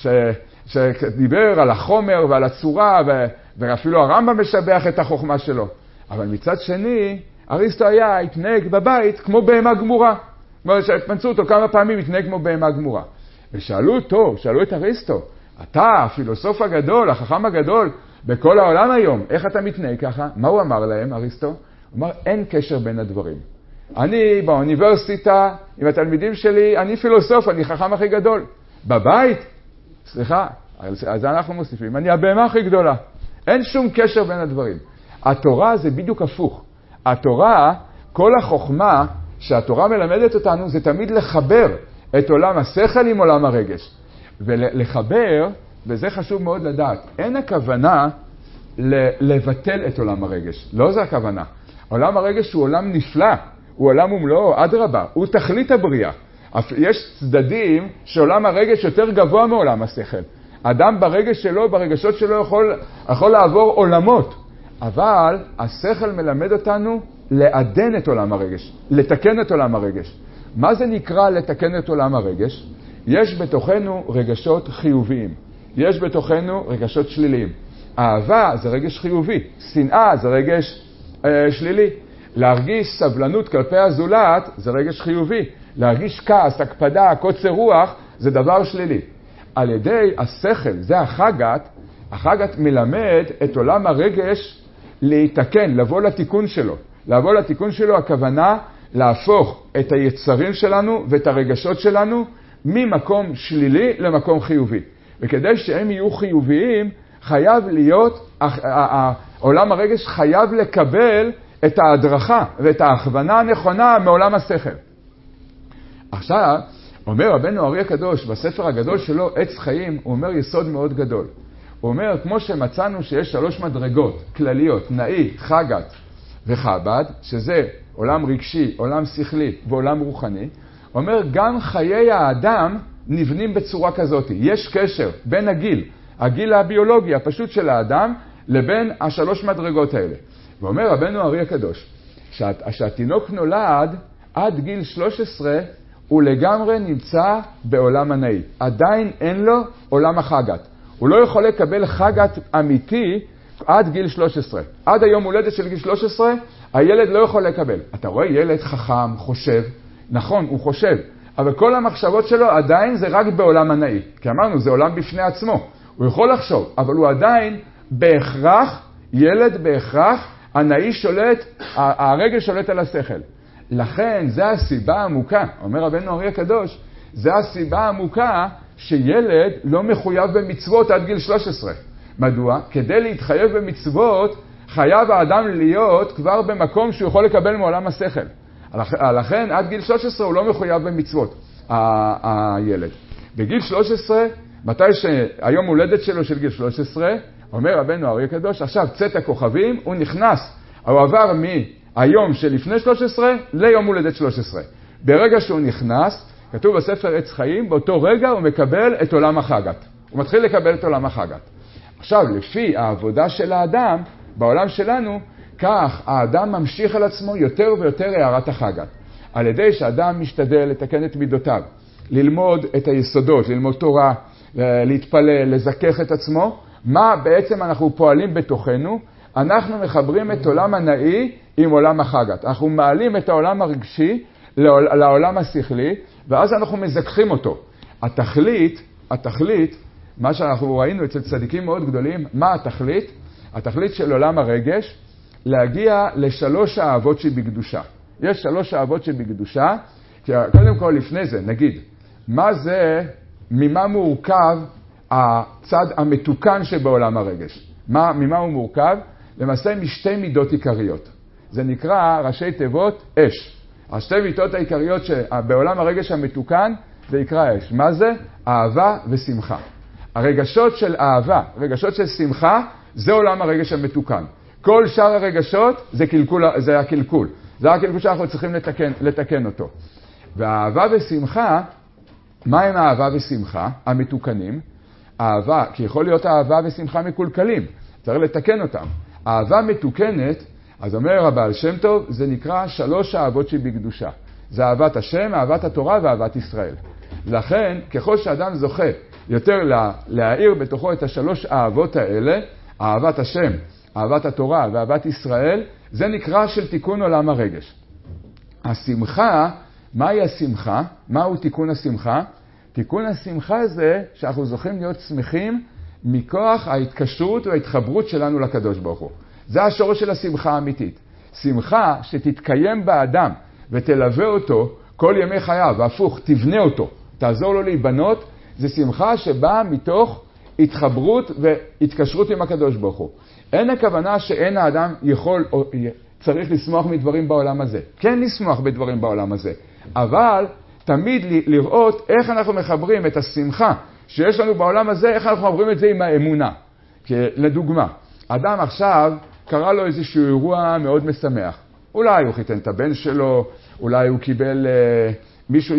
שדיבר על החומר ועל הצורה, ואפילו הרמב"ם משבח את החוכמה שלו. אבל מצד שני, אריסטו התנהג בבית כמו בהמה גמורה. כמו שפנצו אותו כמה פעמים, התנהג כמו בהמה גמורה. ושאלו את אריסטו, אתה הפילוסוף הגדול, החכם הגדול, בכל העולם היום, איך אתה מתנהג ככה? מה הוא אמר להם, אריסטו? הוא אמר, אין קשר בין הדברים. אני באוניברסיטה, עם התלמידים שלי, אני פילוסוף, אני חכם הכי גדול. בבית, סליחה, אז אנחנו מוסיפים, אני הבהמה הכי גדולה. אין שום קשר בין הדברים. התורה זה בדיוק הפוך. התורה, כל החוכמה שהתורה מלמדת אותנו, זה תמיד לחבר את עולם השכל עם עולם הרגש. ולחבר, וזה חשוב מאוד לדעת, אין הכוונה לבטל את עולם הרגש. לא זה הכוונה. עולם הרגש הוא עולם נפלא, הוא עולם ומלואו, אדרבה, הוא תכלית הבריאה. יש צדדים שעולם הרגש יותר גבוה מעולם השכל. אדם ברגש שלו, ברגשות שלו יכול לעבור עולמות. אבל השכל מלמד אותנו לעדן את עולם הרגש, לתקן את עולם הרגש. מה זה נקרא לתקן את עולם הרגש? יש בתוכנו רגשות חיוביים. יש בתוכנו רגשות שליליים. אהבה זה רגש חיובי. שנאה זה רגש שלילי. להרגיש סבלנות כלפי הזולת זה רגש חיובי. להרגיש כעס, הקפדה, קוצר רוח זה דבר שלילי. על ידי השכל, זה החגת, החגת מלמד את עולם הרגש להתקן, לבוא לתיקון שלו. לבוא לתיקון שלו הכוונה להפוך את היצרים שלנו ואת הרגשות שלנו ממקום שלילי למקום חיובי. וכדי שהם יהיו חיוביים, חייב להיות, עולם הרגש חייב לקבל את ההדרכה ואת ההכוונה הנכונה מעולם השכל. עכשיו, אומר רבנו אריה הקדוש בספר הגדול שלו, עץ חיים, הוא אומר יסוד מאוד גדול. הוא אומר, כמו שמצאנו שיש 3 מדרגות כלליות, נאי, חגת וחב"ד, שזה עולם רגשי, עולם שכלי ועולם רוחני, הוא אומר, גם חיי האדם נבנים בצורה כזאת. יש קשר בין הגיל הביולוגי הפשוט של האדם, לבין 3 מדרגות האלה. ואומר רבנו אריה הקדוש, שהתינוק נולד עד גיל 13, הוא לגמרי נמצא בעולם הנאי. עדיין אין לו עולם החגת. הוא לא יכול לקבל חגת אמיתי עד גיל 13. עד היום הולדת של גיל 13, הילד לא יכול לקבל. אתה רואה ילד חכם, חושב, נכון, הוא חושב, אבל כל המחשבות שלו עדיין זה רק בעולם הנאי. כי אמרנו, זה עולם בפני עצמו. הוא יכול לחשוב, אבל הוא עדיין ילד בהכרח, הנאי שולט, הרגל שולט על השכל. לכן, זה הסיבה העמוקה, אומר רבנו אריה הקדוש, זה הסיבה העמוקה שילד לא מחויב במצוות עד גיל 13. מדוע? כדי להתחייב במצוות, חייב האדם להיות כבר במקום שהוא יכול לקבל מעולם השכל. לכן, עד גיל 13 הוא לא מחויב במצוות, הילד. בגיל 13, מתי שהיום הולדת שלו של גיל 13, אומר רבנו אריה הקדוש, עכשיו צאת הכוכבים, הוא נכנס, הוא עבר מהיום שלפני 13 ליום הולדת 13. ברגע שהוא נכנס, כתוב בספר עץ חיים, באותו רגע הוא מקבל את עולם החגת. הוא מתחיל לקבל את עולם החגת. עכשיו, לפי העבודה של האדם, בעולם שלנו, כך האדם ממשיך על עצמו יותר ויותר הערת החגת. על ידי שהאדם משתדל לתקן את מידותיו, ללמוד את היסודות, ללמוד תורה, להתפלל, לזכך את עצמו, מה בעצם אנחנו פועלים בתוכנו? אנחנו מחברים את עולם הנאי עם עולם החגת. אנחנו מעלים את העולם הרגשי לעולם השכלי, ואז אנחנו מזכחים אותו. התכלית, מה שאנחנו ראינו אצל צדיקים מאוד גדולים, מה התכלית? התכלית של עולם הרגש, להגיע ל3 האהבות שבקדושה. יש 3 אהבות שבקדושה, כי קודם כל לפני זה, נגיד, ממה מורכב הצד המתוקן שבעולם הרגש? ממה הוא מורכב? למעשה משתי מידות עיקריות. זה נקרא ראשי תיבות אש. השתי מידות העיקריות שבעולם הרגש המתוקן זה נקרא אש. מה זה? אהבה ושמחה. הרגשות של אהבה, רגשות של שמחה, זה עולם הרגש המתוקן. כל שאר הרגשות זה הקלקול. זה הקלקול שאנחנו צריכים לתקן אותו. והאהבה ושמחה, מה הם האהבה ושמחה? המתוקנים. אהבה, כי יכול להיות אהבה ושמחה מקולקלים. צריך לתקן אותם. אהבה מתוקנת, אז אומר הבעל שם טוב, זה נקרא 3 אהבות שבקדושה. זה אהבת השם, אהבת התורה ואהבת ישראל. לכן, ככל שאדם זוכה יותר להאיר בתוכו את 3 האהבות האלה, אהבת השם, אהבת התורה ואהבת ישראל, זה נקרא של תיקון עולם הרגש. השמחה, מהי השמחה? מהו תיקון השמחה? תיקון השמחה זה שאנחנו זוכים להיות שמחים מכוח ההתקשרות וההתחברות שלנו לקדוש ברוך הוא. זה השורש של השמחה האמיתית. שמחה שתתקיים באדם ותלווה אותו כל ימי חייו, והפוך, תבנה אותו, תעזור לו להיבנות, זה שמחה שבאה מתוך התחברות והתקשרות עם הקדוש ברוך הוא. אין הכוונה שאין האדם יכול או צריך לשמוח מדברים בעולם הזה. כן לשמוח בדברים בעולם הזה, אבל תמיד לראות איך אנחנו מחברים את השמחה שיש לנו בעולם הזה, איך אנחנו מחברים את זה עם האמונה. לדוגמה, אדם עכשיו קרה לו איזשהו אירוע מאוד משמח. אולי הוא חיתן את הבן שלו, אולי הוא קיבל, מישהו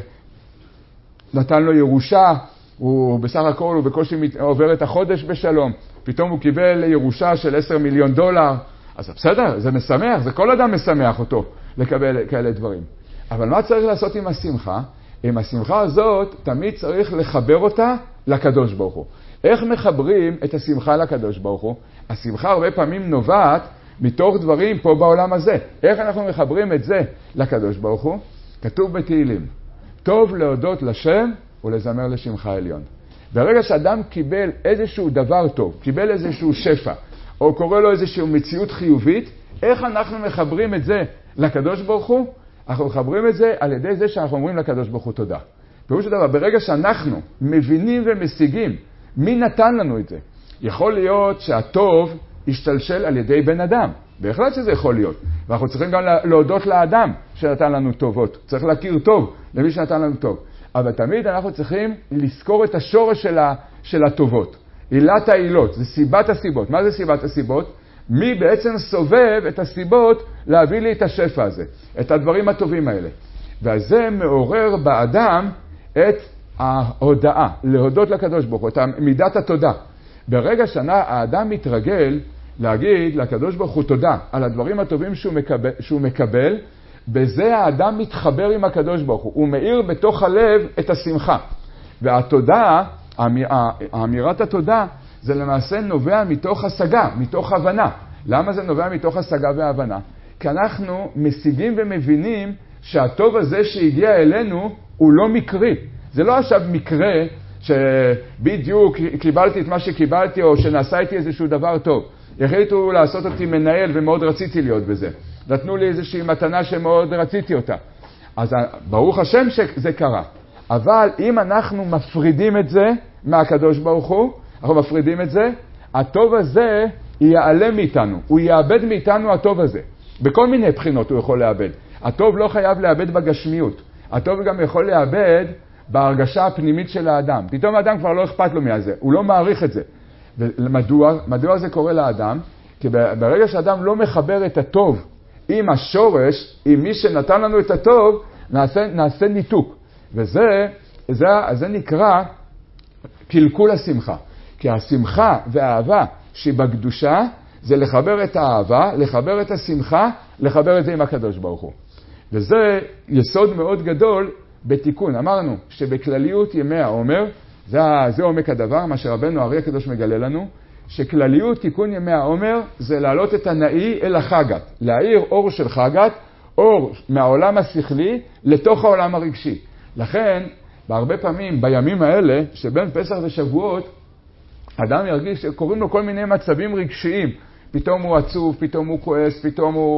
נתן לו ירושה, הוא בסך הכל הוא בקושי עובר את החודש בשלום, פתאום הוא קיבל ירושה של $10 מיליון, אז בסדר, זה משמח, זה כל אדם משמח אותו לקבל כאלה דברים. אבל מה צריך לעשות עם השמחה? עם השמחה הזאת תמיד צריך לחבר אותה לקדוש ברוך הוא. איך מחברים את השמחה לקדוש ברוך הוא? השמחה הרבה פעמים נובעת מתוך דברים פה בעולם הזה. איך אנחנו מחברים את זה לקדוש ברוך הוא? כתוב בתהילים, טוב להודות לשם ולזמר לשמך עליון. ברגע שאדם קיבל איזשהו דבר טוב, קיבל איזשהו שפע, או קורא לו איזשהו מציאות חיובית, איך אנחנו מחברים את זה לקדוש ברוך הוא? אנחנו מחברים את זה על ידי זה שאנחנו אומרים לקדוש ברוך הוא תודה. פירוש הדבר, ברגע שאנחנו מבינים ומשיגים מי נתן לנו את זה, יכול להיות שהטוב ישתלשל על ידי בן אדם. בהחלט שזה יכול להיות. ואנחנו צריכים גם להודות לאדם שנתן לנו טובות. צריך להכיר טוב למי שנתן לנו טוב. אבל תמיד אנחנו צריכים לזכור את השורש של הטובות. עילת העילות, זה סיבת הסיבות. מה זה סיבת הסיבות? מי בעצם סובב את הסיבות להביא לי את השפע הזה, את הדברים הטובים האלה. וזה מעורר באדם את ההודעה, להודות לקדוש ברוך הוא, את מידת התודה. ברגע שהאדם מתרגל להגיד לקדוש ברוך הוא תודה על הדברים הטובים שהוא מקבל, בזה האדם מתחבר עם הקדוש ברוך הוא. הוא מאיר בתוך הלב את השמחה. והתודה, האמירת התודה, זה למעשה נובע מתוך השגה, מתוך הבנה. למה זה נובע מתוך השגה והבנה? כי אנחנו משיגים ומבינים שהטוב הזה שהגיע אלינו הוא לא מקרי. זה לא עכשיו מקרה שבדיוק קיבלתי את מה שקיבלתי או שנעשה איתי איזשהו דבר טוב. החליטו לעשות אותי מנהל ומאוד רציתי להיות בזה. נתנו לי איזושהי מתנה שמאוד רציתי אותה. אז ברוך השם שזה קרה. אבל אם אנחנו מפרידים את זה מהקדוש ברוך הוא, אנחנו מפרידים את זה, הטוב הזה ייעלם מאיתנו. הוא יאבד מאיתנו הטוב הזה. בכל מיני בחינות הוא יכול לאבד. הטוב לא חייב לאבד בגשמיות. הטוב גם יכול לאבד בהרגשה הפנימית של האדם. פתאום האדם כבר לא אכפת לו מזה. הוא לא מעריך את זה. מדוע זה קורה לאדם? כי ברגע שאדם לא מחבר את הטוב עם השורש, עם מי שנתן לנו את הטוב, נעשה ניתוק. וזה נקרא קלקול השמחה. כי השמחה והאהבה שבקדושה זה לחבר את האהבה, לחבר את השמחה, לחבר את זה עם הקדוש ברוך הוא. וזה יסוד מאוד גדול בתיקון. אמרנו שבכלליות ימי העומר, זה עומק הדבר, מה שרבנו הארי הקדוש מגלה לנו, שכלליות תיקון ימי העומר זה להעלות את הנאי אל החגת, להאיר אור של חגת, אור מהעולם השכלי לתוך העולם הרגשי. לכן, בהרבה פעמים בימים האלה, שבין פסח ושבועות, אדם ירגיש שקוראים לו כל מיני מצבים רגשיים. פתאום הוא עצוב, פתאום הוא כועס, פתאום הוא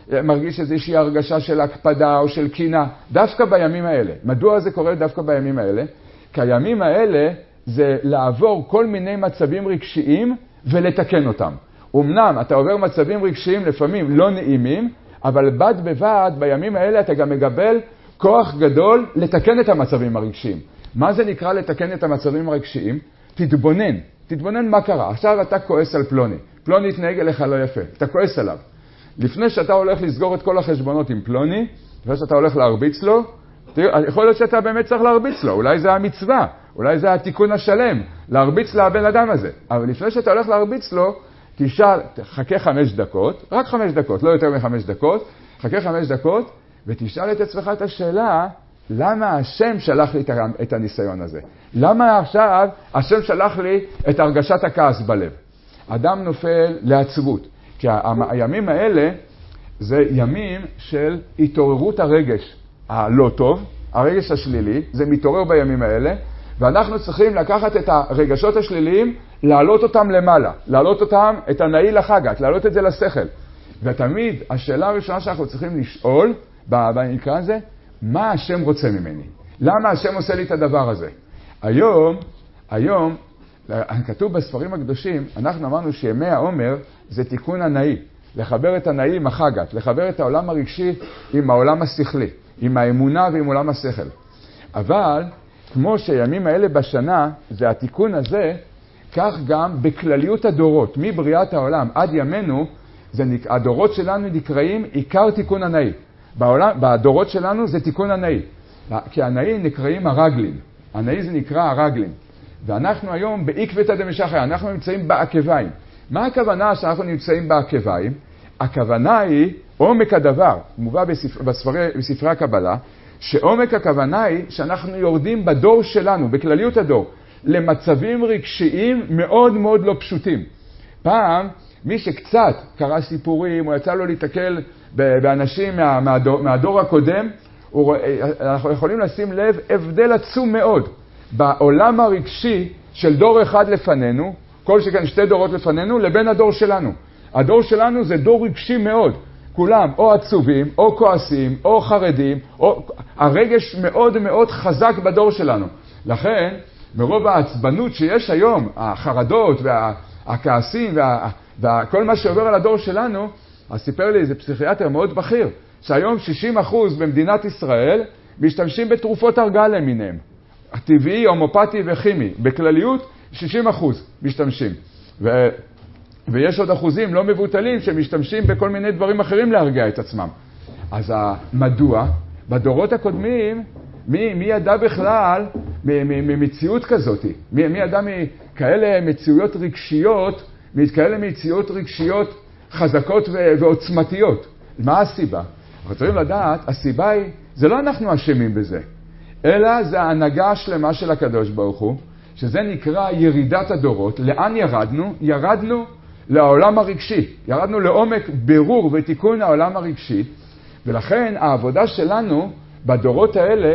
מרגיש איזושהי הרגשה של הקפדה או של קינה, דווקא בימים האלה. מדוע זה קורה דווקא בימים האלה? כי הימים האלה זה לעבור כל מיני מצבים רגשיים ולתקן אותם. אמנם אתה עובר מצבים רגשיים לפעמים לא נעימים, אבל בד בבד בימים האלה אתה גם מקבל כוח גדול לתקן את המצבים הרגשיים. מה זה נקרא לתקן את המצבים הרגשיים? תתבונן מה קרה. עכשיו אתה כועס על פלוני. פלוני התנהג אליך לא יפה. אתה כועס עליו. לפני שאתה הולך לסגור את כל החשבונות עם פלוני, לפני שאתה הולך להרביץ לו, יכול להיות שאתה באמת צריך להרביץ לו. אולי זה המצווה, אולי זה התיקון השלם, להרביץ לבן אדם הזה. אבל לפני שאתה הולך להרביץ לו, חכה 5 דקות, רק 5 דקות, לא יותר מ5 דקות, חכה 5 דקות, ותשאל את עצמך את השאלה, למה השם שלח לי את הניסיון הזה? למה עכשיו השם שלח לי את הרגשת הכעס בלב? אדם נופל לעצבות, כי הימים האלה זה ימים של התעוררות הרגש הלא טוב, הרגש השלילי, זה מתעורר בימים האלה, ואנחנו צריכים לקחת את הרגשות השליליים, להעלות אותם למעלה, להעלות אותם, את הנאי לחגת, להעלות את זה לשכל. ותמיד השאלה הראשונה שאנחנו צריכים לשאול, במקרה הזה, מה השם רוצה ממני? למה השם עושה לי את הדבר הזה? היום, כתוב בספרים הקדושים, אנחנו אמרנו שימי העומר זה תיקון הנאי, לחבר את הנאי עם החגת, לחבר את העולם הרגשי עם העולם השכלי, עם האמונה ועם עולם השכל. אבל, כמו שימים האלה בשנה, זה התיקון הזה, כך גם בכלליות הדורות, מבריאת העולם עד ימינו, הדורות שלנו נקראים עיקר תיקון הנאי. בדורות שלנו זה תיקון הנאי, כי הנאי נקראים הרגלים, הנאי זה נקרא הרגלים, ואנחנו היום בעקבתא דמשחרר, אנחנו נמצאים בעקביים. מה הכוונה שאנחנו נמצאים בעקביים? הכוונה היא עומק הדבר, מובא בספרי הקבלה, שעומק הכוונה היא שאנחנו יורדים בדור שלנו, בכלליות הדור, למצבים רגשיים מאוד מאוד לא פשוטים. פעם, מי שקצת קרא סיפורים, או יצא לו להתקל באנשים מהדור הקודם, אנחנו יכולים לשים לב הבדל עצום מאוד בעולם הרגשי של דור אחד לפנינו, כל שכן 2 דורות לפנינו, לבין הדור שלנו. הדור שלנו זה דור רגשי מאוד. כולם או עצובים, או כועסים, או חרדים, הרגש מאוד מאוד חזק בדור שלנו. לכן, מרוב העצבנות שיש היום, החרדות והכעסים וכל מה שעובר על הדור שלנו, אז סיפר לי איזה פסיכיאטר מאוד בכיר, שהיום 60% במדינת ישראל משתמשים בתרופות הרגעה למיניהם. הטבעי, הומופתי וכימי. בכלליות 60% משתמשים. ויש עוד אחוזים לא מבוטלים שמשתמשים בכל מיני דברים אחרים להרגיע את עצמם. אז מדוע? בדורות הקודמים, מי ידע בכלל ממציאות כזאת? מי ידע מכאלה מציאויות רגשיות, מכאלה מציאויות רגשיות חזקות ועוצמתיות? מה הסיבה? אנחנו צריכים לדעת, הסיבה היא, זה לא אנחנו אשמים בזה, אלא זה ההנהגה השלמה של הקדוש ברוך הוא, שזה נקרא ירידת הדורות. לאן ירדנו? ירדנו לעולם הרגשי, ירדנו לעומק בירור ותיקון העולם הרגשי, ולכן העבודה שלנו בדורות האלה,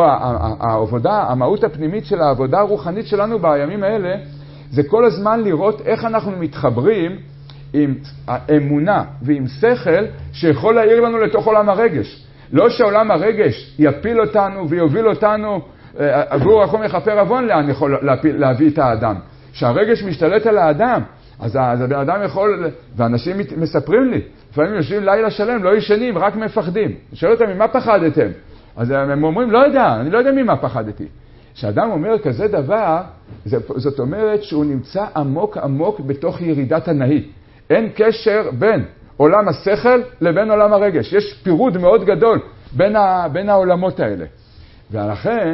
העבודה, המהות הפנימית של העבודה הרוחנית שלנו בימים האלה, זה כל הזמן לראות איך אנחנו מתחברים עם האמונה ועם שכל שיכול להעיר לנו לתוך עולם הרגש. לא שעולם הרגש יפיל אותנו ויוביל אותנו עבור רחום יכפר עוון לאן יכול להביא את האדם. שהרגש משתלט על האדם, אז האדם יכול, ואנשים מספרים לי, לפעמים יושבים לילה שלם, לא ישנים, רק מפחדים. שואל אותם, ממה פחדתם? אז הם אומרים, לא יודע, אני לא יודע ממה פחדתי. כשאדם אומר כזה דבר, זאת אומרת שהוא נמצא עמוק עמוק בתוך ירידת הנאי. אין קשר בין עולם השכל לבין עולם הרגש. יש פירוד מאוד גדול בין העולמות האלה. ולכן,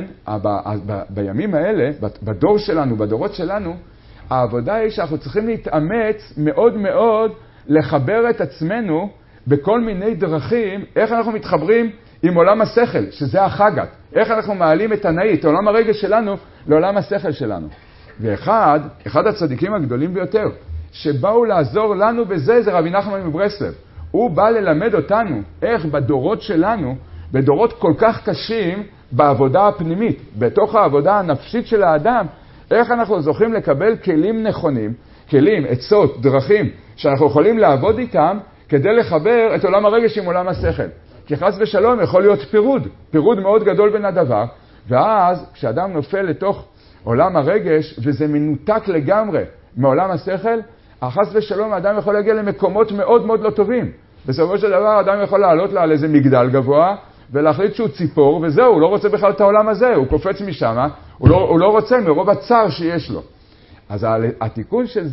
בימים האלה, בדור שלנו, בדורות שלנו, העבודה היא שאנחנו צריכים להתאמץ מאוד מאוד לחבר את עצמנו בכל מיני דרכים, איך אנחנו מתחברים עם עולם השכל, שזה החגת. איך אנחנו מעלים את הנאי, את עולם הרגש שלנו, לעולם השכל שלנו. אחד הצדיקים הגדולים ביותר, שבאו לעזור לנו בזה, זה רבי נחמן מברסלב. הוא בא ללמד אותנו איך בדורות שלנו, בדורות כל כך קשים, בעבודה הפנימית, בתוך העבודה הנפשית של האדם, איך אנחנו זוכים לקבל כלים נכונים, כלים, עצות, דרכים, שאנחנו יכולים לעבוד איתם, כדי לחבר את עולם הרגש עם עולם השכל. כי חס ושלום יכול להיות פירוד מאוד גדול בין הדבר, ואז כשאדם נופל לתוך עולם הרגש, וזה מנותק לגמרי מעולם השכל, חס ושלום האדם יכול להגיע למקומות מאוד מאוד לא טובים. בסופו של דבר האדם יכול לעלות לה על איזה מגדל גבוה, ולהחליט שהוא ציפור, וזהו, הוא לא רוצה בכלל את העולם הזה, הוא קופץ משם, הוא לא רוצה מרוב הצער שיש לו. אז התיקון של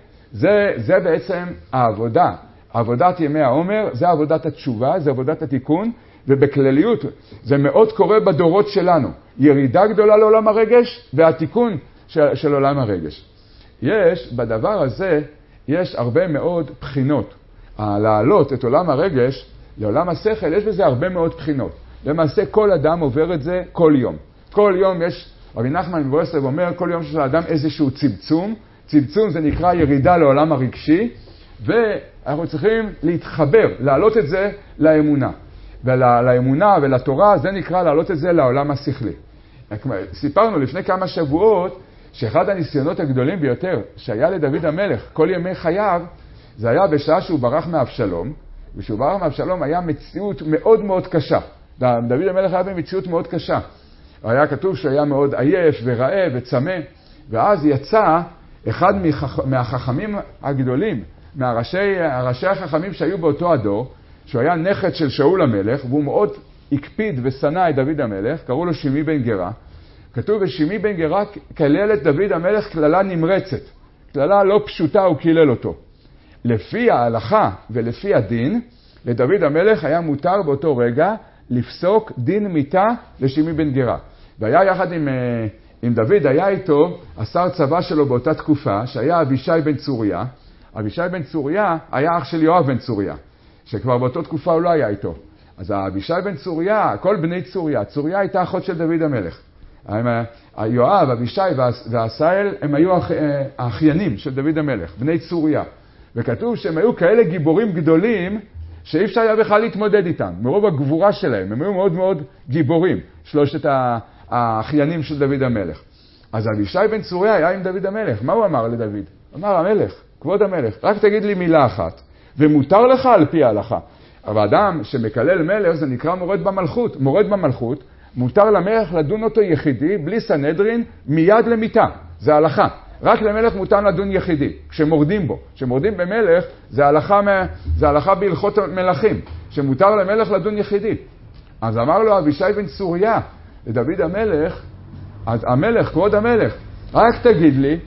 זה בעצם העבודה. עבודת ימי העומר, זה עבודת התשובה, זה עבודת התיקון, ובכלליות זה מאוד קורה בדורות שלנו. ירידה גדולה לעולם הרגש, והתיקון של עולם הרגש. בדבר הזה, יש הרבה מאוד בחינות. להעלות את עולם הרגש לעולם השכל, יש בזה הרבה מאוד בחינות. למעשה כל אדם עובר את זה כל יום. כל יום יש, רבי נחמן מברסלב אומר, כל יום שיש לאדם איזשהו צמצום. צמצום זה נקרא ירידה לעולם הרגשי, ואנחנו צריכים להתחבר, להעלות את זה לאמונה. ולאמונה ולתורה זה נקרא להעלות את זה לעולם השכלי. סיפרנו לפני כמה שבועות שאחד הניסיונות הגדולים ביותר שהיה לדוד המלך כל ימי חייו, זה היה בשעה שהוא ברח מאבשלום, ושהוא ברח מאבשלום היה מציאות מאוד מאוד קשה. דוד המלך היה במציאות מאוד קשה. היה כתוב שהיה מאוד עייף ורעב וצמא, ואז יצא אחד מהחכמים הגדולים, מהראשי החכמים שהיו באותו הדור, שהוא היה נכד של שאול המלך, והוא מאוד הקפיד ושנא את דוד המלך, קראו לו שימי בן גרה. כתוב ושימי בן גרה כלל את דוד המלך כללה נמרצת, כללה לא פשוטה, הוא קילל אותו. לפי ההלכה ולפי הדין, לדוד המלך היה מותר באותו רגע לפסוק דין מיתה לשימי בן גרה. והיה יחד עם דוד, היה איתו השר צבא שלו באותה תקופה, שהיה אבישי בן צוריה. אבישי בן צוריה היה אח של יואב בן צוריה, שכבר באותה תקופה הוא לא היה איתו. אז אבישי בן צוריה, כל בני צוריה, צוריה הייתה אחות של דוד המלך. יואב, אבישי ועשאל הם היו האחיינים של דוד המלך, בני צוריה. וכתוב שהם היו כאלה גיבורים גדולים שאי אפשר היה בכלל להתמודד איתם. מרוב הגבורה שלהם, הם היו מאוד מאוד גיבורים, שלושת האחיינים של דוד המלך. אז אבישי בן צוריה היה עם דוד המלך. מה הוא אמר לדוד? אמר המלך, כבוד המלך, רק תגיד לי מילה אחת, ומותר לך על פי ההלכה. אבל אדם שמקלל מלך זה נקרא מורד במלכות. מורד במלכות, מותר למלך לדון אותו יחידי, בלי סנהדרין, מיד למיתה. זה ההלכה. רק למלך מותר לדון יחידי, כשמורדים בו. כשמורדים במלך, זה הלכה בהלכות מלכים, שמותר למלך לדון יחידי. אז אמר לו אבישי בן צוריה, לדוד המלך, אז המלך, כבוד המלך, רק תגיד לי,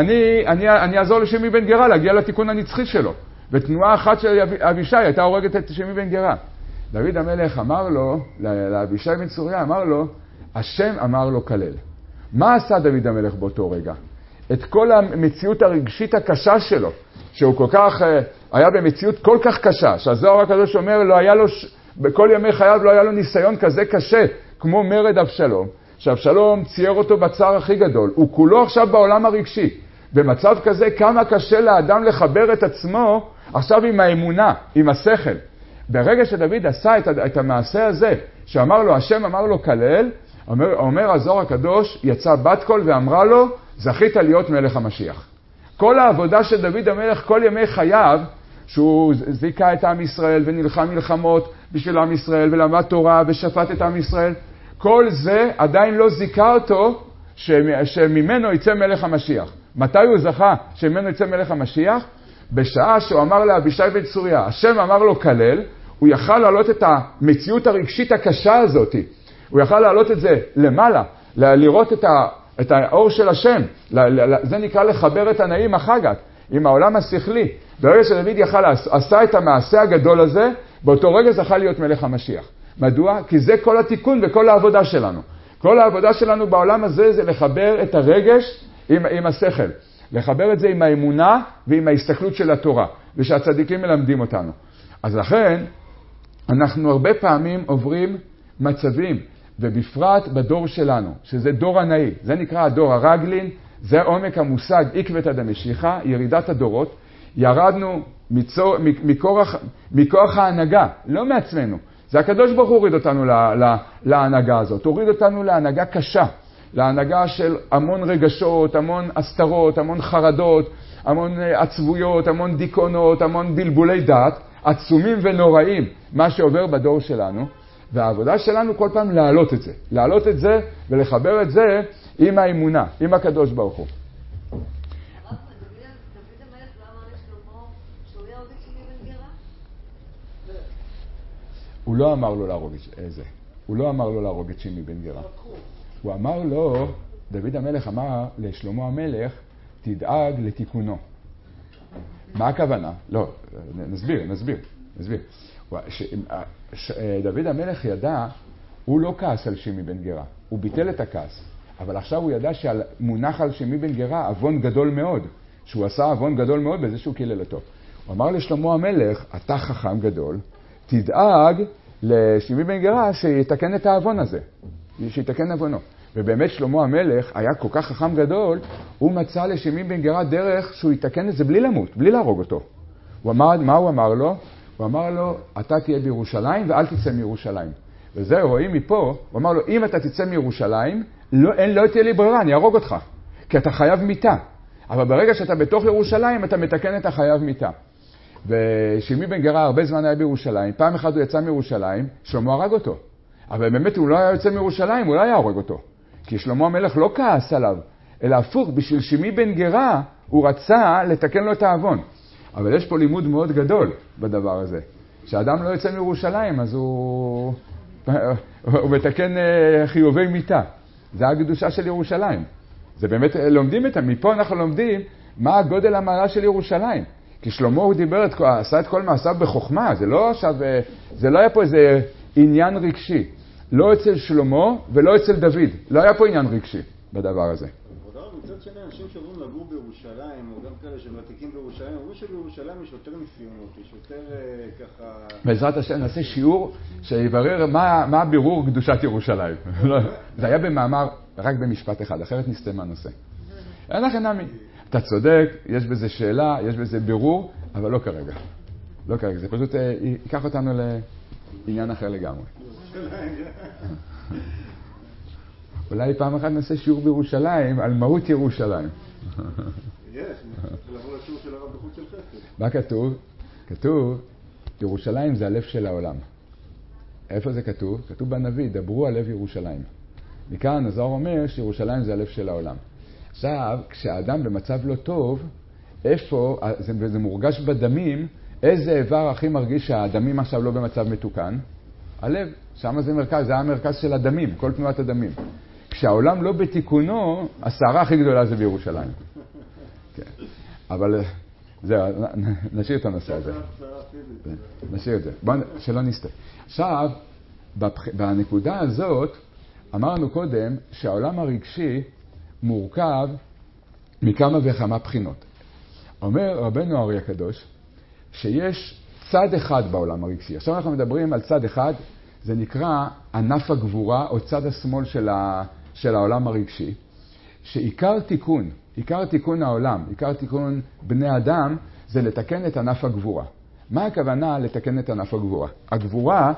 ואני אעזור לשימי בן גרה להגיע לתיקון הנצחי שלו. ותנועה אחת של אבישי הייתה הורגת את שימי בן גרה. דוד המלך אמר לו, לאבישי בן צוריה, אמר לו, השם אמר לו כלל. מה עשה דוד המלך באותו רגע? את כל המציאות הרגשית הקשה שלו, שהוא כל כך, היה במציאות כל כך קשה, שהזוהר הקדוש אומר, לא היה לו, בכל ימי חייו לא היה לו ניסיון כזה קשה, כמו מרד אבשלום, שאבשלום צייר אותו בצער הכי גדול, הוא כולו עכשיו בעולם הרגשי. במצב כזה, כמה קשה לאדם לחבר את עצמו עכשיו עם האמונה, עם השכל. ברגע שדוד עשה את המעשה הזה, שאמר לו, השם אמר לו כלל, אומר הזוהר הקדוש, יצא בת קול ואמרה לו, זכית להיות מלך המשיח. כל העבודה של דוד המלך, כל ימי חייו, שהוא זיקה את עם ישראל ונלחם מלחמות בשביל עם ישראל ולמד תורה ושפט את עם ישראל, כל זה עדיין לא זיקה אותו שממנו יצא מלך המשיח. מתי הוא זכה שממנו יצא מלך המשיח? בשעה שהוא אמר לאבישי בן צוריה, השם אמר לו כלל, הוא יכל להעלות את המציאות הרגשית הקשה הזאת. הוא יכל להעלות את זה למעלה, לראות את האור של השם. זה נקרא לחבר את הנעים החגת עם העולם השכלי. ברגע שדוד עשה את המעשה הגדול הזה, באותו רגע זכה להיות מלך המשיח. מדוע? כי זה כל התיקון וכל העבודה שלנו. כל העבודה שלנו בעולם הזה זה לחבר את הרגש עם השכל. לחבר את זה עם האמונה ועם ההסתכלות של התורה, ושהצדיקים מלמדים אותנו. אז לכן, אנחנו הרבה פעמים עוברים מצבים, ובפרט בדור שלנו, שזה דור הנאי, זה נקרא הדור הרגלין, זה עומק המושג עקבתא דמשיחא, ירידת הדורות. ירדנו מכוח ההנהגה, לא מעצמנו. זה הקדוש ברוך הוא הוריד אותנו להנהגה הזאת, הוריד אותנו להנהגה קשה, להנהגה של המון רגשות, המון הסתרות, המון חרדות, המון עצבויות, המון דיכאונות, המון בלבולי דעת, עצומים ונוראים, מה שעובר בדור שלנו, והעבודה שלנו כל פעם להעלות את זה ולחבר את זה עם האמונה, עם הקדוש ברוך הוא. הוא לא אמר לו להרוג את שימי בן גרה. הוא אמר לו, דוד המלך אמר לשלמה המלך, תדאג לתיקונו. מה הכוונה? לא, נסביר. דוד המלך ידע, הוא לא כעס על שימי בן גרה, הוא ביטל את הכעס. אבל עכשיו הוא ידע שמונח על שימי בן גרה אבון גדול מאוד, שהוא עשה אבון גדול מאוד בזה שהוא קילל אותו. הוא אמר לשלמה המלך, אתה חכם גדול, תדאג לשימי בן גרה שיתקן את האבון הזה, שיתקן אבונו. ובאמת שלמה המלך היה כל כך חכם גדול, הוא מצא לשימי בן גרה דרך שהוא יתקן את זה בלי למות, בלי להרוג אותו. מה הוא אמר לו? הוא אמר לו, אתה תהיה בירושלים ואל תצא מירושלים. וזה רואים מפה, הוא אמר לו, אם אתה תצא מירושלים, לא תהיה לי ברירה, אני ארוג אותך, כי אתה חייב מיתה. אבל ברגע שאתה בתוך ירושלים, אתה מתקן את החייב מיתה. ושימי בן גרה הרבה זמן היה בירושלים, פעם אחת הוא יצא מירושלים, שלמה הרג אותו. אבל באמת הוא לא היה יוצא מירושלים, הוא לא היה הורג אותו. כי שלמה המלך לא כעס עליו, אלא הפוך, בשביל שימי בן גרה, הוא רצה לתקן לו את האבון. אבל יש פה לימוד מאוד גדול בדבר הזה. כשאדם לא יוצא מירושלים, אז הוא מתקן חיובי מיתה. זה הקדושה של ירושלים. זה באמת, לומדים מפה אנחנו לומדים מה הגודל המעלה של ירושלים. כי שלמה הוא עשה את כל מעשיו בחוכמה, זה לא היה פה איזה עניין רגשי. לא אצל שלמה ולא אצל דוד. לא היה פה עניין רגשי בדבר הזה. מצד שני, אנשים שעוברים לגור בירושלים, או גם כאלה שמעתיקים בירושלים, אומרים שבירושלים יש יותר ניסיונות, יש יותר ככה... בעזרת השם נעשה שיעור שיברר מה בירור קדושת ירושלים. זה היה במאמר רק במשפט אחד, אחרת נסתם הנושא. אין לכם נמי. אתה צודק, יש בזה שאלה, יש בזה בירור, אבל לא כרגע. לא כרגע, זה פשוט ייקח אותנו לעניין אחר לגמרי. אולי פעם אחת נעשה שיעור בירושלים על מהות ירושלים. יש, לבוא לשיעור של הרב בחוץ של חסד. מה כתוב? כתוב, ירושלים זה הלב של העולם. איפה זה כתוב? כתוב בנביא, דברו על לב ירושלים. מכאן הזוהר אומר שירושלים זה הלב של העולם. עכשיו, כשהאדם במצב לא טוב, איפה, זה מורגש בדמים, איזה איבר הכי מרגיש שהדמים עכשיו לא במצב מתוקן? הלב. שם זה מרכז, זה המרכז של הדמים, כל תנועת הדמים. כשהעולם לא בתיקונו, הסערה הכי גדולה זה בירושלים. כן. אבל זהו, נשאיר את הנושא הזה. נשאיר את זה. בואו, שלא נסתה. עכשיו, בנקודה הזאת, אמרנו קודם שהעולם הרגשי מורכב מכמה וכמה בחינות. אומר רבנו הארי הקדוש, שיש צד אחד בעולם הרגשי. עכשיו אנחנו מדברים על צד אחד, זה נקרא ענף הגבורה, או צד השמאל של העולם הרגשי, שעיקר תיקון העולם, עיקר תיקון בני אדם, זה לתקן את ענף הגבורה. מה הכוונה לתקן את ענף הגבורה? הגבורה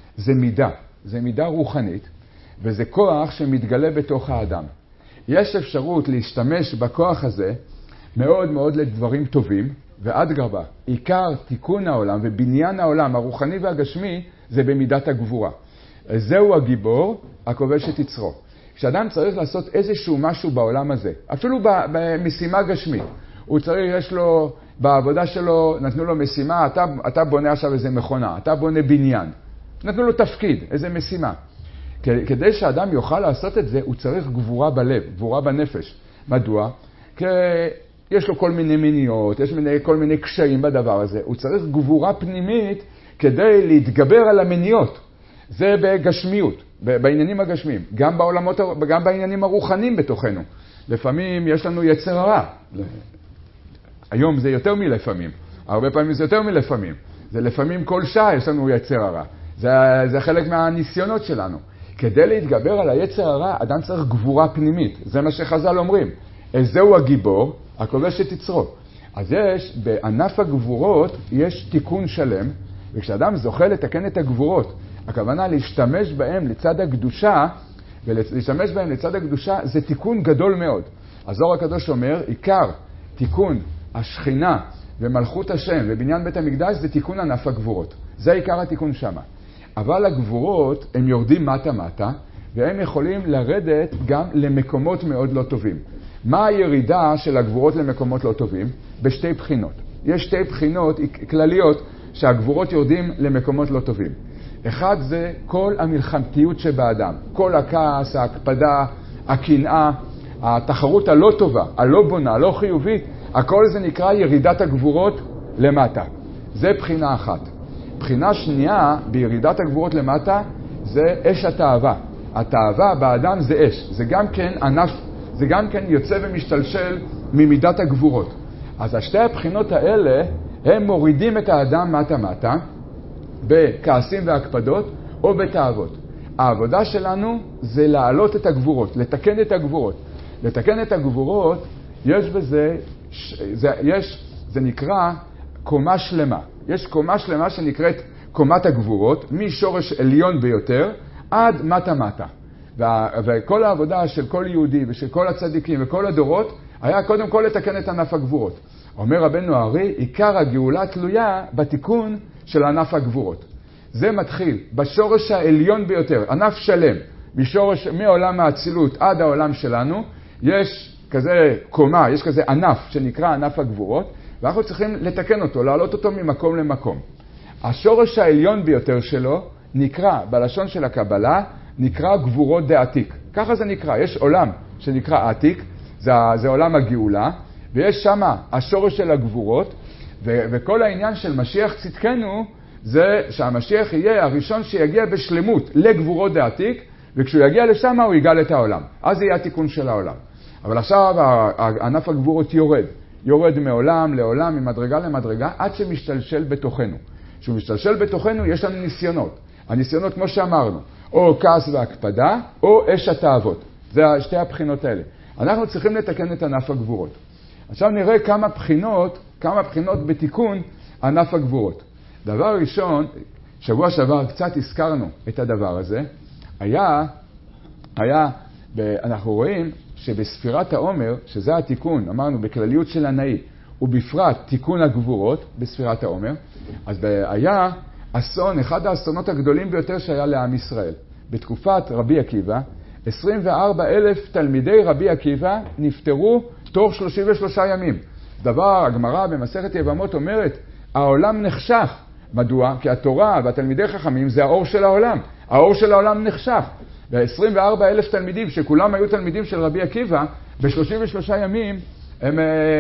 זה מידה רוחנית, וזה כוח שמתגלה בתוך האדם. יש אפשרות להשתמש בכוח הזה מאוד מאוד לדברים טובים, ואדרבה, עיקר תיקון העולם ובניין העולם הרוחני והגשמי זה במידת הגבורה. זהו הגיבור הכובש את יצרו. כשאדם צריך לעשות איזשהו משהו בעולם הזה, אפילו במשימה גשמית, הוא צריך, יש לו, בעבודה שלו, נתנו לו משימה, אתה בונה עכשיו איזה מכונה, אתה בונה בניין. נתנו לו תפקיד, איזה משימה. כדי שאדם יוכל לעשות את זה, הוא צריך גבורה בלב, גבורה בנפש. מדוע? כי יש לו כל מיני מיניות, יש כל מיני קשיים בדבר הזה. הוא צריך גבורה פנימית כדי להתגבר על המיניות. זה בגשמיות, בעניינים הגשמיים. גם בעניינים הרוחניים בתוכנו. לפעמים יש לנו יצר הרע. היום זה יותר מלפעמים. הרבה פעמים זה יותר מלפעמים. זה לפעמים כל שעה יש לנו יצר הרע. זה חלק מהניסיונות שלנו. כדי להתגבר על היצר הרע, אדם צריך גבורה פנימית. זה מה שחז"ל אומרים. זהו הגיבור, הכובש את יצרו. אז יש, בענף הגבורות, יש תיקון שלם, וכשאדם זוכה לתקן את הגבורות, הכוונה להשתמש בהם לצד הקדושה, ולהשתמש בהם לצד הקדושה, זה תיקון גדול מאוד. הזוהר הקדוש אומר, עיקר תיקון השכינה ומלכות השם ובניין בית המקדש זה תיקון ענף הגבורות. זה עיקר התיקון שמה. אבל הגבורות הם יורדים מטה, והם יכולים לרדת גם למקומות מאוד לא טובים. מה הירידה של הגבורות למקומות לא טובים? בשתי בחינות. יש שתי בחינות כלליות שהגבורות יורדים למקומות לא טובים. אחד זה כל המלחמתיות שבאדם, כל הכעס, ההקפדה, הקנאה, התחרות הלא טובה, הלא בונה, הלא חיובית, הכל זה נקרא ירידת הגבורות למטה. זה בחינה אחת. בחינה שנייה בירידת הגבורות למטה זה אש התאווה. התאווה באדם זה אש, זה גם כן ענף, זה גם כן יוצא ומשתלשל ממידת הגבורות. אז השתי הבחינות האלה הם מורידים את האדם מטה בכעסים והקפדות או בתאוות. העבודה שלנו זה להעלות את הגבורות, לתקן את הגבורות. לתקן את הגבורות, יש בזה, זה נקרא קומה שלמה. יש קומה שלמה שנקראת קומת הגבורות, משורש עליון ביותר עד מטה. וכל העבודה של כל יהודי ושל כל הצדיקים וכל הדורות היה קודם כל לתקן את ענף הגבורות. אומר רבנו הארי, עיקר הגאולה תלויה בתיקון של ענף הגבורות. זה מתחיל בשורש העליון ביותר, ענף שלם, מעולם האצילות עד העולם שלנו, יש כזה קומה, יש כזה ענף שנקרא ענף הגבורות, ואנחנו צריכים לתקן אותו, להעלות אותו ממקום למקום. השורש העליון ביותר שלו נקרא, בלשון של הקבלה, נקרא גבורות דעתיק. ככה זה נקרא, יש עולם שנקרא עתיק, זה עולם הגאולה, ויש שם השורש של הגבורות, וכל העניין של משיח צדקנו, זה שהמשיח יהיה הראשון שיגיע בשלמות לגבורות דעתיק, וכשהוא יגיע לשם הוא יגאל את העולם. אז יהיה התיקון של העולם. אבל עכשיו ענף הגבורות יורד מעולם לעולם, ממדרגה למדרגה, עד שמשתלשל בתוכנו. כשהוא משתלשל בתוכנו יש לנו ניסיונות. הניסיונות כמו שאמרנו, או כעס והקפדה, או אש התאוות. זה שתי הבחינות האלה. אנחנו צריכים לתקן את ענף הגבורות. עכשיו נראה כמה בחינות בתיקון ענף הגבורות. דבר ראשון, שבוע שעבר קצת הזכרנו את הדבר הזה, אנחנו רואים שבספירת העומר, שזה התיקון, אמרנו בכלליות של הנאי, ובפרט תיקון הגבורות בספירת העומר, אז היה אסון, אחד האסונות הגדולים ביותר שהיה לעם ישראל. בתקופת רבי עקיבא, 24,000 תלמידי רבי עקיבא נפטרו תוך 33 ימים. דבר, הגמרא במסכת יבמות אומרת, העולם נחשך. מדוע? כי התורה והתלמידי חכמים זה האור של העולם. האור של העולם נחשך. ו-24,000 תלמידים, שכולם היו תלמידים של רבי עקיבא, ב-33 ימים הם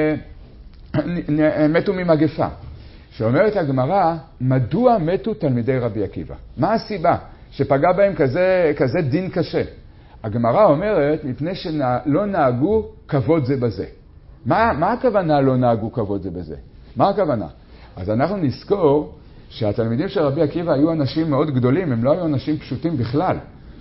מתו ממגפה. שאומרת הגמרא, מדוע מתו תלמידי רבי עקיבא? מה הסיבה שפגע בהם כזה דין קשה? הגמרא אומרת, מפני שלא נהגו כבוד זה בזה. מה הכוונה לא נהגו כבוד זה בזה? מה הכוונה? אז אנחנו נזכור שהתלמידים של רבי עקיבא היו אנשים מאוד גדולים, הם לא היו אנשים פשוטים בכלל.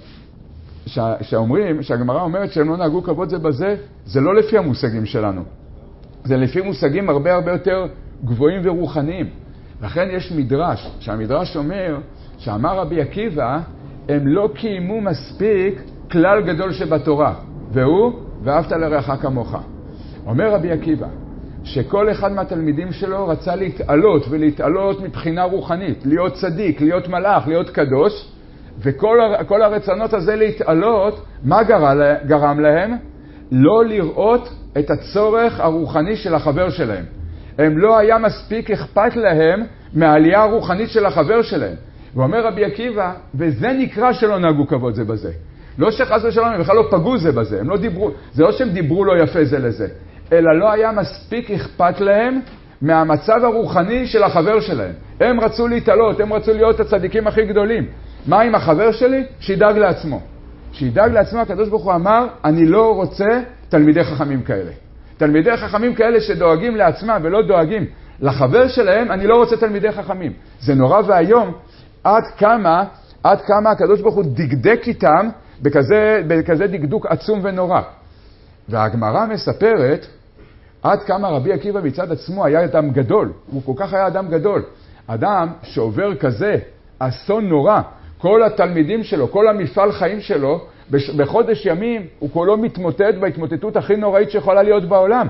שהגמרא אומרת שהם לא נהגו כבוד זה בזה, זה לא לפי המושגים שלנו. זה לפי מושגים הרבה יותר גבוהים ורוחניים. לכן יש מדרש, שהמדרש אומר שאמר רבי עקיבא, הם לא קיימו מספיק כלל גדול שבתורה, והוא, ואהבת לרעך כמוך. אומר רבי עקיבא, שכל אחד מהתלמידים שלו רצה להתעלות מבחינה רוחנית, להיות צדיק, להיות מלאך, להיות קדוש, וכל הרצונות הזה להתעלות, מה גרם להם? לא לראות את הצורך הרוחני של החבר שלהם. הם לא היה מספיק אכפת להם מהעלייה הרוחנית של החבר שלהם. ואומר רבי עקיבא, וזה נקרא שלא נהגו כבוד זה בזה. לא שחס ושלום, הם בכלל לא פגעו זה בזה. הם לא דיברו, זה לא שהם דיברו לא יפה זה לזה. אלא לא היה מספיק אכפת להם מהמצב הרוחני של החבר שלהם. הם רצו להתעלות, הם רצו להיות הצדיקים הכי גדולים. מה עם החבר שלי? שידאג לעצמו. שידאג לעצמו, הקדוש ברוך הוא אמר, אני לא רוצה תלמידי חכמים כאלה. תלמידי חכמים כאלה שדואגים לעצמם ולא דואגים לחבר שלהם, אני לא רוצה תלמידי חכמים. זה נורא והיום, עד כמה הקדוש ברוך הוא דקדק איתם בכזה דקדוק עצום ונורא. והגמרא מספרת עד כמה רבי עקיבא מצד עצמו היה אדם גדול. הוא כל כך היה אדם גדול. אדם שעובר כזה אסון נורא. כל התלמידים שלו, כל המפעל חיים שלו, בחודש ימים הוא כולו מתמוטט בהתמוטטות הכי נוראית שיכולה להיות בעולם.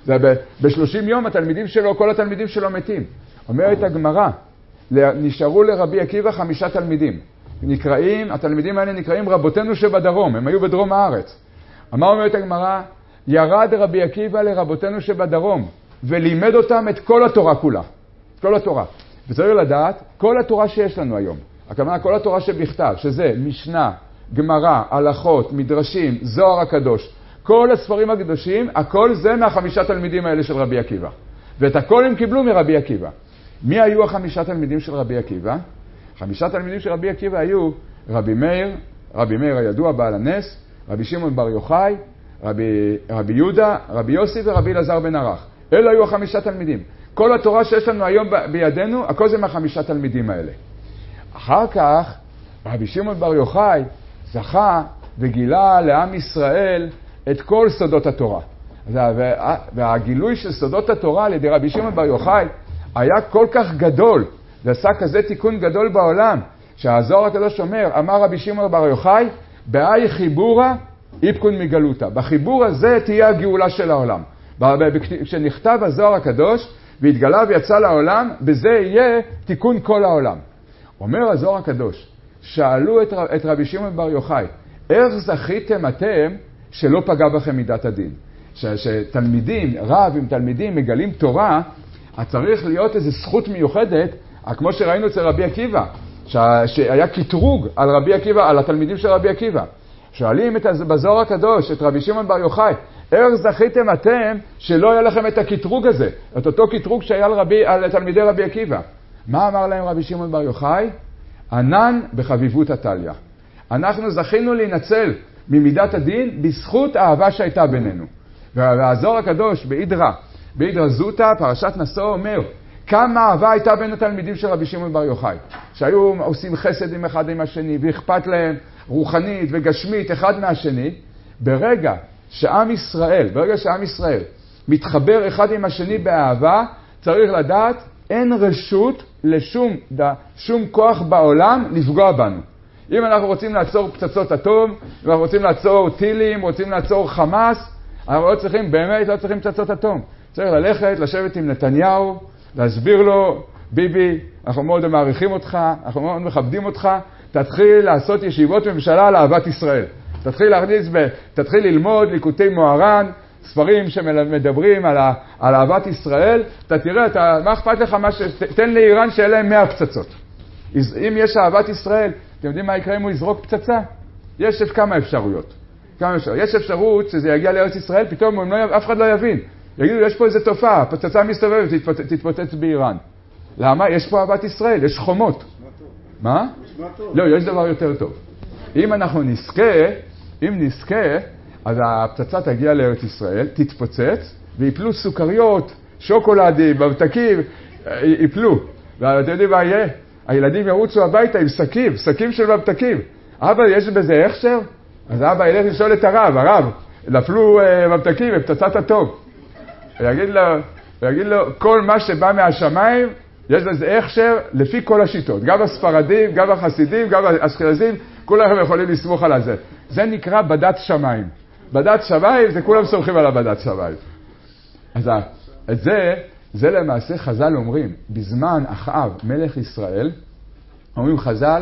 ב-30 יום התלמידים שלו, כל התלמידים שלו מתים. אומרת הגמרא, נשארו לרבי עקיבא 5 תלמידים. התלמידים האלה נקראים רבותינו שבדרום, הם היו בדרום הארץ. אומרת הגמרא, ירד רבי עקיבא לרבותינו שבדרום, ולימד אותם את כל התורה כולה. את כל התורה. וצריך לדעת, כל התורה שיש לנו היום, הכוונה כל התורה שבכתב, שזה משנה, גמרא, הלכות, מדרשים, זוהר הקדוש, כל הספרים הקדושים, הכל זה 5 תלמידים האלה של רבי עקיבא. ואת הכל הם קיבלו מרבי עקיבא. מי היו 5 תלמידים של רבי עקיבא? 5 תלמידים של רבי עקיבא היו רבי מאיר הידוע בעל הנס, רבי שמעון בר יוחאי, רבי יהודה, רבי יוסי ורבי אלעזר בן ערך. אלה היו 5 תלמידים. כל התורה שיש לנו היום בידינו, הכל זה 5 תלמידים האלה. אחר כך, רבי שמעון בר יוחאי זכה וגילה לעם ישראל את כל סודות התורה. והגילוי של סודות התורה על ידי רבי שמעון בר יוחאי היה כל כך גדול, ועשה כזה תיקון גדול בעולם, שהזוהר הקדוש אומר, אמר רבי שמעון בר יוחאי, באי חיבורה איפקון מגלותה. בחיבור הזה תהיה הגאולה של העולם. כשנכתב הזוהר הקדוש והתגלה ויצא לעולם, בזה יהיה תיקון כל העולם. אומר הזוהר הקדוש, שאלו את רבי שמעון בר יוחאי, איך זכיתם אתם שלא פגע בכם מידת הדין? שתלמידים, רב עם תלמידים מגלים תורה, צריך להיות איזו זכות מיוחדת, כמו שראינו אצל רבי עקיבא, שהיה קטרוג על רבי עקיבא, על התלמידים של רבי עקיבא. שואלים בזוהר הקדוש את רבי שמעון בר יוחאי, איך זכיתם אתם שלא היה לכם את הקטרוג הזה, את אותו קטרוג שהיה על תלמידי רבי עקיבא? מה אמר להם רבי שמעון בר יוחאי? ענן בחביבות עתליא. אנחנו זכינו להינצל ממידת הדין בזכות האהבה שהייתה בינינו. והזוהר הקדוש באידרא זוטא, פרשת נשוא, אומר כמה אהבה הייתה בין התלמידים של רבי שמעון בר יוחאי, שהיו עושים חסד עם אחד עם השני, ואכפת להם רוחנית וגשמית אחד מהשני. ברגע שעם ישראל מתחבר אחד עם השני באהבה, צריך לדעת, אין רשות לשום כוח בעולם לפגוע בנו. אם אנחנו רוצים לעצור פצצות אטום, אם אנחנו רוצים לעצור טילים, רוצים לעצור חמאס, אנחנו לא צריכים פצצות אטום. צריך לשבת עם נתניהו, להסביר לו, ביבי, אנחנו מאוד מעריכים אותך, אנחנו מאוד מכבדים אותך, תתחיל לעשות ישיבות ממשלה על אהבת ישראל. תתחיל ללמוד ליקוטי מוהר"ן, ספרים שמדברים על אהבת ישראל. אתה תראה, מה אכפת לך? תן לאיראן שיהיה להם 100 פצצות. אם יש אהבת ישראל, אתם יודעים מה יקרה אם הוא יזרוק פצצה? יש כמה אפשרויות. יש אפשרות שזה יגיע לארץ ישראל, פתאום אף אחד לא יבין. יגידו, יש פה איזו תופעה, פצצה מסתובבת, תתפוצץ באיראן. למה? יש פה אהבת ישראל, יש חומות. מה? לא, יש דבר יותר טוב. אם אנחנו נזכה, אז הפצצה תגיע לארץ ישראל, תתפוצץ, ויפלו סוכריות, שוקולדים, מבתקים, יפלו. ואתם יודעים מה יהיה? הילדים ירוצו הביתה עם שקים של מבתקים. אבא, יש בזה הכשר? אז אבא ילך לשאול את הרב, נפלו מבתקים בפצצת אטום. ויגיד לו, כל מה שבא מהשמיים, יש לזה הכשר לפי כל השיטות. גם הספרדים, גם החסידים, גם האשכנזים, כולם יכולים לסמוך על זה. זה נקרא בדת שמיים. בדת שמיים זה כולם סומכים על הבדת שמיים. אז זה למעשה חז"ל אומרים, בזמן אחאב מלך ישראל, אומרים חז"ל,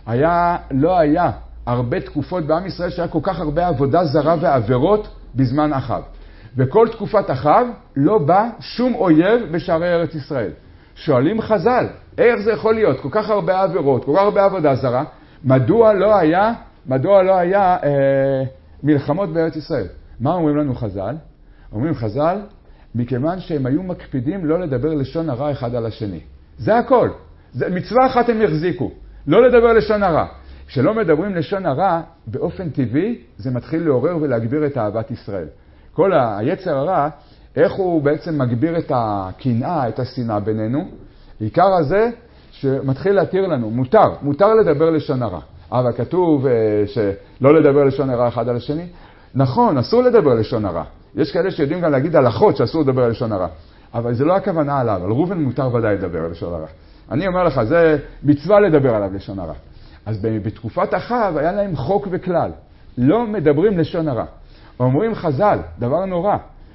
לא היה הרבה תקופות בעם ישראל שהיה כל כך הרבה עבודה זרה ועבירות בזמן אחאב. בכל תקופת אחאב לא בא שום אויב בשערי ארץ ישראל. שואלים חז"ל, איך זה יכול להיות? כל כך הרבה עבירות, כל כך הרבה עבודה זרה, מדוע לא היה מלחמות בארץ ישראל? מה אומרים לנו חז"ל? אומרים חז"ל, מכיוון שהם היו מקפידים לא לדבר לשון הרע אחד על השני. זה הכל. מצווה אחת הם יחזיקו, לא לדבר לשון הרע. כשלא מדברים לשון הרע, באופן טבעי זה מתחיל לעורר ולהגביר את אהבת ישראל. כל היצר הרע, איך הוא בעצם מגביר את הקנאה, את השנאה בינינו? עיקר הזה שמתחיל להתיר לנו, מותר לדבר לשון הרע. אבל כתוב שלא לדבר לשון הרע אחד על השני. נכון, אסור לדבר לשון הרע. יש כאלה שיודעים גם להגיד הלכות שאסור לדבר לשון הרע. אבל זה לא הכוונה עליו, על ראובן מותר ודאי לדבר לשון הרע. אני אומר לך, זה מצווה לדבר עליו לשון הרע. אז בתקופת אחאב היה להם חוק וכלל. לא מדברים לשון הרע. אומרים חז"ל, דבר נורא.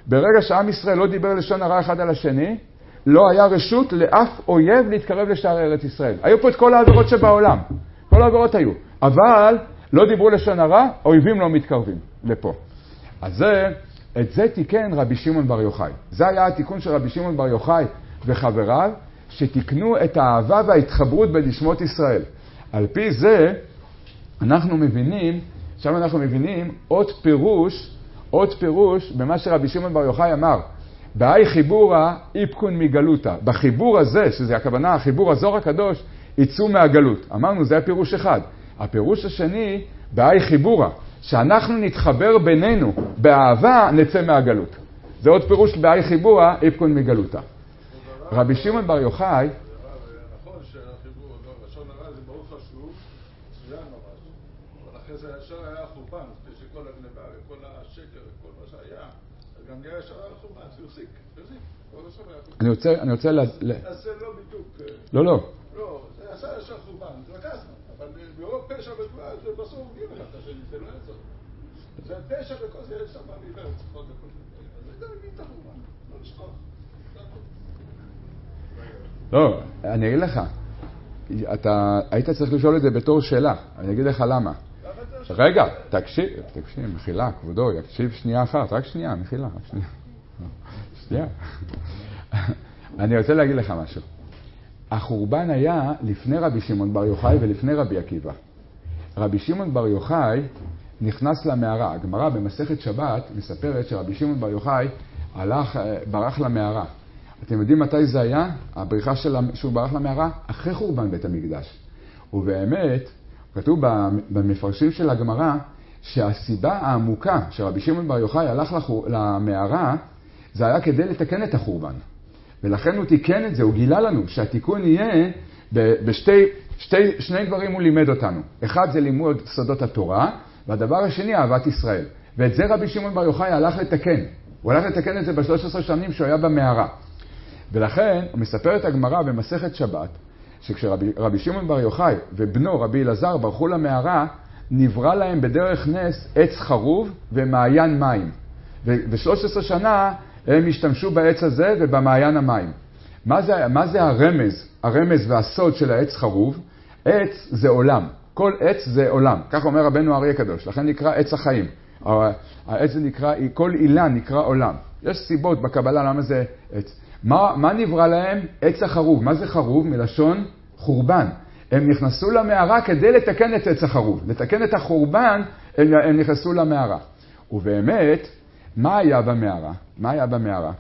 ברגע שעם ישראל לא דיבר לשון הרע אחד על השני, לא היה רשות לאף אויב להתקרב לשער ארץ ישראל. היו פה את כל העבירות שבעולם. כל העבירות היו. אבל לא דיברו לשון הרע, אויבים לא מתקרבים לפה. אז את זה תיקן רבי שמעון בר יוחאי. זה היה התיקון של רבי שמעון בר יוחאי וחבריו, שתיקנו את האהבה וההתחברות בין נשמות ישראל. על פי זה אנחנו מבינים, עכשיו אנחנו מבינים עוד פירוש במה שרבי שמעון בר יוחאי אמר. באי חיבורה איפקון מגלותה. בחיבור הזה, שזה הכוונה, החיבור הזוהר הקדוש, יצאו מהגלות. אמרנו, זה הפירוש אחד. הפירוש השני, באי חיבורה, שאנחנו נתחבר בינינו באהבה, נצא מהגלות. זה עוד פירוש באי חיבורה איפקון מגלותה. רבי שמעון בר יוחאי, נכון שהחיבור, לשון הרע זה מאוד חשוב, מצוין ממש, אבל אחרי זה ישר היה חורבן, שכל הגנבה וכל השקר וכל מה שהיה, גם נהיה ישר היה חורבן, זה יוסיק. אני רוצה אז זה לא בדיוק. לא. לא, זה עשה ישר חורבן, זה לקחנו, אבל ברוב פשע ותבואה זה בסוף הורגים אחד את השני, זה לא יעזור. זה פשע וכל זה יש שם בעיוור, צריכות וכל זה. אז זה מביא את החורבן, לא לשכוח. לא, אני אגיד לך, אתה היית צריך לשאול את זה בתור שאלה, אני אגיד לך למה. רגע, תקשיב, מחילה, כבודו, תקשיב שנייה אחת, רק שנייה, מחילה, שנייה. אני רוצה להגיד לך משהו. החורבן היה לפני רבי שמעון בר יוחאי ולפני רבי עקיבא. רבי שמעון בר יוחאי נכנס למערה. הגמרא במסכת שבת מספרת שרבי שמעון בר יוחאי ברח למערה. אתם יודעים מתי זה היה? הבריחה שהוא ברח למערה? אחרי חורבן בית המקדש. ובאמת, כתוב במפרשים של הגמרא, שהסיבה העמוקה שרבי שמעון בר יוחאי הלך למערה, זה היה כדי לתקן את החורבן. ולכן הוא תיקן את זה, הוא גילה לנו שהתיקון יהיה שני דברים הוא לימד אותנו. אחד זה לימוד סודות התורה, והדבר השני אהבת ישראל. ואת זה רבי שמעון בר יוחאי הלך לתקן. הוא הלך לתקן את זה ב-13 שנים שהוא היה במערה. ולכן הוא מספר את הגמרא במסכת שבת, שכשרבי שמעון בר יוחאי ובנו רבי אלעזר ברחו למערה, נברא להם בדרך נס עץ חרוב ומעיין מים. ו-13 שנה הם השתמשו בעץ הזה ובמעיין המים. מה זה הרמז והסוד של העץ חרוב? עץ זה עולם. כל עץ זה עולם. כך אומר רבנו האר"י הקדוש. לכן נקרא עץ החיים. העץ זה נקרא, כל אילן נקרא עולם. יש סיבות בקבלה למה זה עץ. מה נברא להם? עץ החרוב. מה זה חרוב? מלשון חורבן. הם נכנסו למערה כדי לתקן את עץ החרוב. לתקן את החורבן, הם נכנסו למערה. ובאמת, מה היה במערה?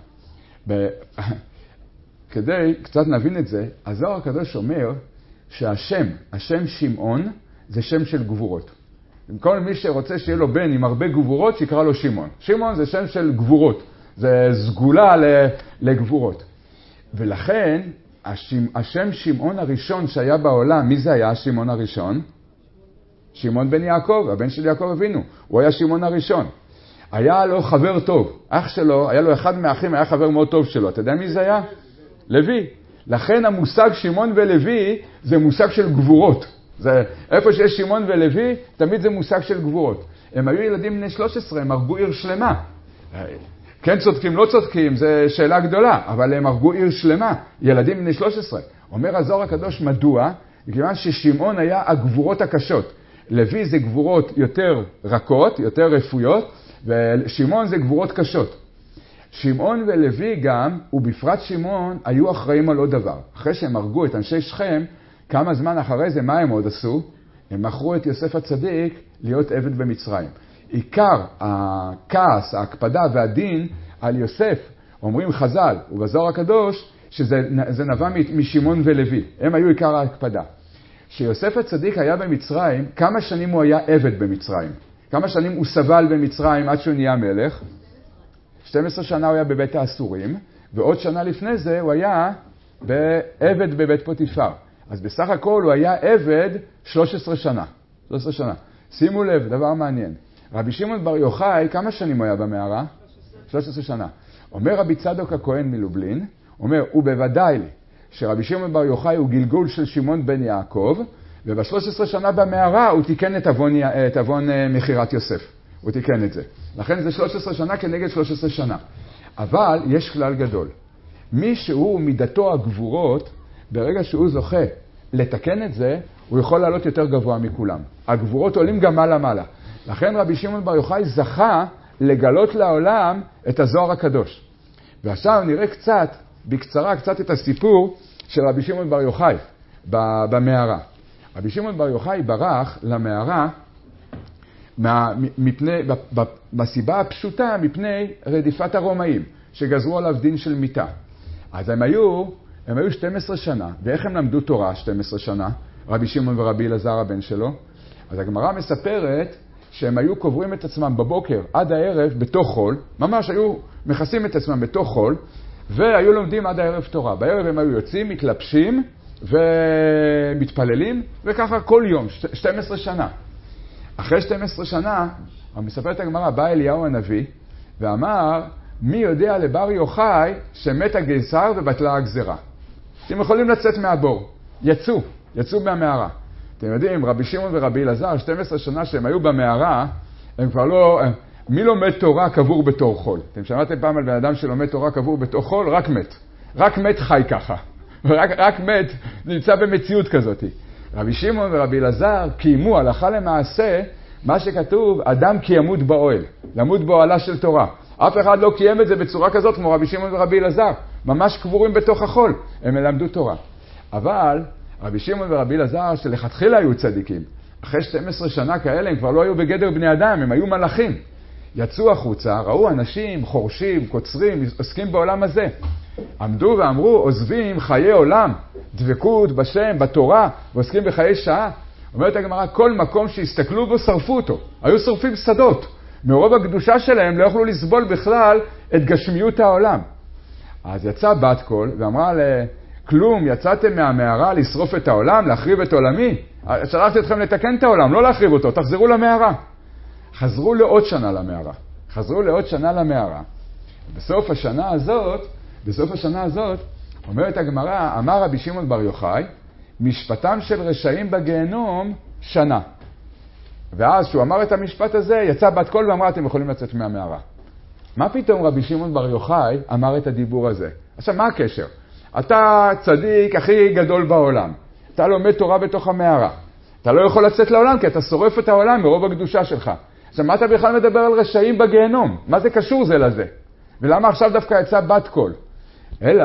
כדי קצת נבין את זה, הזוהר הקדוש אומר השם שמעון זה שם של גבורות. כל מי שרוצה שיהיה לו בן עם הרבה גבורות, שיקרא לו שמעון. שמעון זה שם של גבורות. זה סגולה לגבורות. ולכן, השם שמעון הראשון שהיה בעולם, מי זה היה השמעון הראשון? שמעון בן יעקב, הבן של יעקב אבינו. הוא היה שמעון הראשון. היה לו חבר טוב. אח שלו, היה לו אחד מהאחים, היה חבר מאוד טוב שלו. אתה יודע מי זה היה? לוי. לכן המושג שמעון ולוי זה מושג של גבורות. זה, איפה שיש שמעון ולוי, תמיד זה מושג של גבורות. הם היו ילדים בני 13, הם הרגו עיר שלמה. כן צודקים, לא צודקים, זה שאלה גדולה, אבל הם הרגו עיר שלמה, ילדים בני 13. אומר הזוהר הקדוש מדוע? מכיוון ששמעון היה הגבורות הקשות. לוי זה גבורות יותר רכות, יותר רפויות, ושמעון זה גבורות קשות. שמעון ולוי גם, ובפרט שמעון, היו אחראים על עוד דבר. אחרי שהם הרגו את אנשי שכם, כמה זמן אחרי זה, מה הם עוד עשו? הם מכרו את יוסף הצדיק להיות עבד במצרים. עיקר הכעס, ההקפדה והדין על יוסף, אומרים חז"ל ובזוהר הקדוש, שזה נבע משמעון ולוי. הם היו עיקר ההקפדה. שיוסף הצדיק היה במצרים, כמה שנים הוא היה עבד במצרים? כמה שנים הוא סבל במצרים עד שהוא נהיה מלך? 12 שנה הוא היה בבית האסורים, ועוד שנה לפני זה הוא היה עבד בבית פוטיפר. אז בסך הכל הוא היה עבד 13 שנה. 13 שנה. שימו לב, דבר מעניין. רבי שמעון בר יוחאי, כמה שנים הוא היה במערה? 13 שנה. אומר רבי צדוק הכהן מלובלין, אומר, ובוודאי לי, שרבי שמעון בר יוחאי הוא גלגול של שמעון בן יעקב, וב-13 שנה במערה הוא תיקן את אבון מחירת יוסף. הוא תיקן את זה. לכן זה 13 שנה כנגד 13 שנה. אבל יש כלל גדול. מי שהוא מידתו הגבורות, ברגע שהוא זוכה לתקן את זה, הוא יכול לעלות יותר גבוה מכולם. הגבורות עולים גם מעלה. לכן רבי שמעון בר יוחאי זכה לגלות לעולם את הזוהר הקדוש. ועכשיו נראה בקצרה את הסיפור של רבי שמעון בר יוחאי במערה. רבי שמעון בר יוחאי ברח למערה בסיבה הפשוטה מפני רדיפת הרומאים, שגזרו עליו דין של מיתה. אז הם היו 12 שנה, ואיך הם למדו תורה 12 שנה? רבי שמעון ורבי אלעזר הבן שלו. אז הגמרא מספרת שהם היו קוברים את עצמם בבוקר עד הערב בתוך חול, ממש היו מכסים את עצמם בתוך חול, והיו לומדים עד הערב תורה. בערב הם היו יוצאים, מתלבשים ומתפללים, וככה כל יום, 12 שנה. אחרי 12 שנה, מספרת הגמרא, בא אליהו הנביא, ואמר, מי יודע לבר יוחאי שמת הגיסר ובטלה הגזרה. אתם יכולים לצאת מהבור. יצאו מהמערה. אתם יודעים, רבי שמעון ורבי אלעזר, 12 שנה שהם היו במערה, הם כבר לא... מי לומד תורה קבור בתור חול? אתם שמעתם פעם על בן אדם שלומד תורה קבור בתור חול? רק מת חי ככה. רק מת נמצא במציאות כזאת. רבי שמעון ורבי אלעזר קיימו הלכה למעשה מה שכתוב, אדם כי ימות באוהל, למות באוהלה של תורה. אף אחד לא קיים את זה בצורה כזאת כמו רבי שמעון ורבי אלעזר. ממש קבורים בתוך החול. הם למדו תורה. אבל רבי שמעון ורבי אלעזר שלכתחילה היו צדיקים. אחרי 12 שנה כאלה הם כבר לא היו בגדר בני אדם, הם היו מלאכים. יצאו החוצה, ראו אנשים חורשים, קוצרים, עוסקים בעולם הזה. עמדו ואמרו, עוזבים חיי עולם, דבקות בשם, בתורה, ועוסקים בחיי שעה. אומרת הגמרא, כל מקום שהסתכלו בו שרפו אותו. היו שרפים שדות. מרוב הקדושה שלהם לא יכלו לסבול בכלל את גשמיות העולם. אז יצא בת קול ואמרה כלום, יצאתם מהמערה לשרוף את העולם, להחריב את עולמי. שלחתי אתכם לתקן את העולם, לא להחריב אותו, תחזרו למערה. חזרו לעוד שנה למערה. בסוף השנה הזאת, אומרת הגמרא, אמר רבי שמעון בר יוחאי, משפטם של רשעים בגיהנום שנה. ואז שהוא אמר את המשפט הזה, יצא בת קול ואמרה, אתם יכולים לצאת מהמערה. מה פתאום רבי שמעון בר יוחאי אמר את הדיבור הזה? עכשיו, מה הקשר? אתה צדיק הכי גדול בעולם. אתה לומד תורה בתוך המערה. אתה לא יכול לצאת לעולם כי אתה שורף את העולם מרוב הקדושה שלך. עכשיו, מה אתה בכלל מדבר על רשעים בגיהנום? מה זה קשור זה לזה? ולמה עכשיו דווקא יצא בת קול? אלא,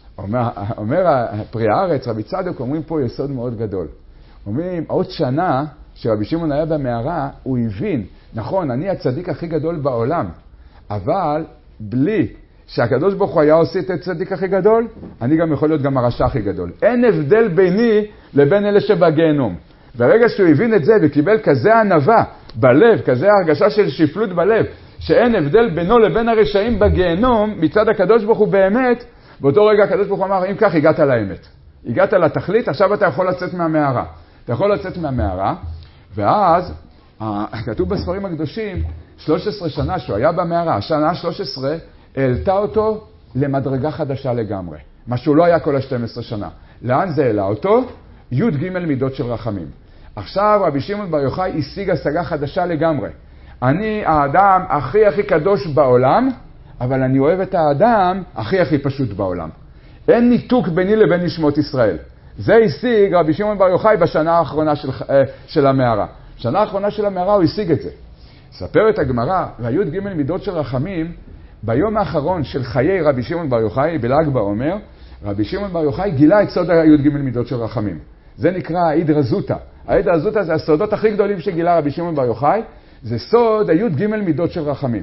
אומר פרי הארץ, רבי צדוק, אומרים פה יסוד מאוד גדול. אומרים, עוד שנה שרבי שמעון היה במערה, הוא הבין, נכון, אני הצדיק הכי גדול בעולם, אבל בלי שהקדוש ברוך הוא היה עושה את הצדיק הכי גדול, אני גם יכול להיות גם הרשע הכי גדול. אין הבדל ביני לבין אלה שבגיהנום. ברגע שהוא הבין את זה וקיבל כזה ענווה בלב, כזה הרגשה של שפלות בלב, שאין הבדל בינו לבין הרשעים בגיהנום, מצד הקדוש ברוך הוא באמת, באותו רגע הקדוש ברוך הוא אמר, אם כך הגעת לאמת. הגעת לתכלית, עכשיו אתה יכול לצאת מהמערה. אתה יכול לצאת מהמערה, ואז כתוב בספרים הקדושים, 13 שנה שהוא היה במערה, השנה 13 העלתה אותו למדרגה חדשה לגמרי. מה שהוא לא היה כל ה-12 שנה. לאן זה העלה אותו? י' מידות של רחמים. עכשיו רבי שמעון בר יוחאי השיג השגה חדשה לגמרי. אני האדם הכי קדוש בעולם, אבל אני אוהב את האדם הכי פשוט בעולם. אין ניתוק ביני לבין נשמות ישראל. זה השיג רבי שמעון בר יוחאי בשנה האחרונה של המערה. בשנה האחרונה של המערה הוא השיג את זה. ספרת הגמרא, והי' מידות של רחמים, ביום האחרון של חיי רבי שמעון בר יוחאי, בל"ג בעומר, רבי שמעון בר יוחאי גילה את סוד הי' מידות של רחמים. זה נקרא ההידרא זוטא. ההידרא זוטא זה הסודות הכי גדולים שגילה רבי שמעון בר יוחאי, זה סוד הי' מידות של רחמים.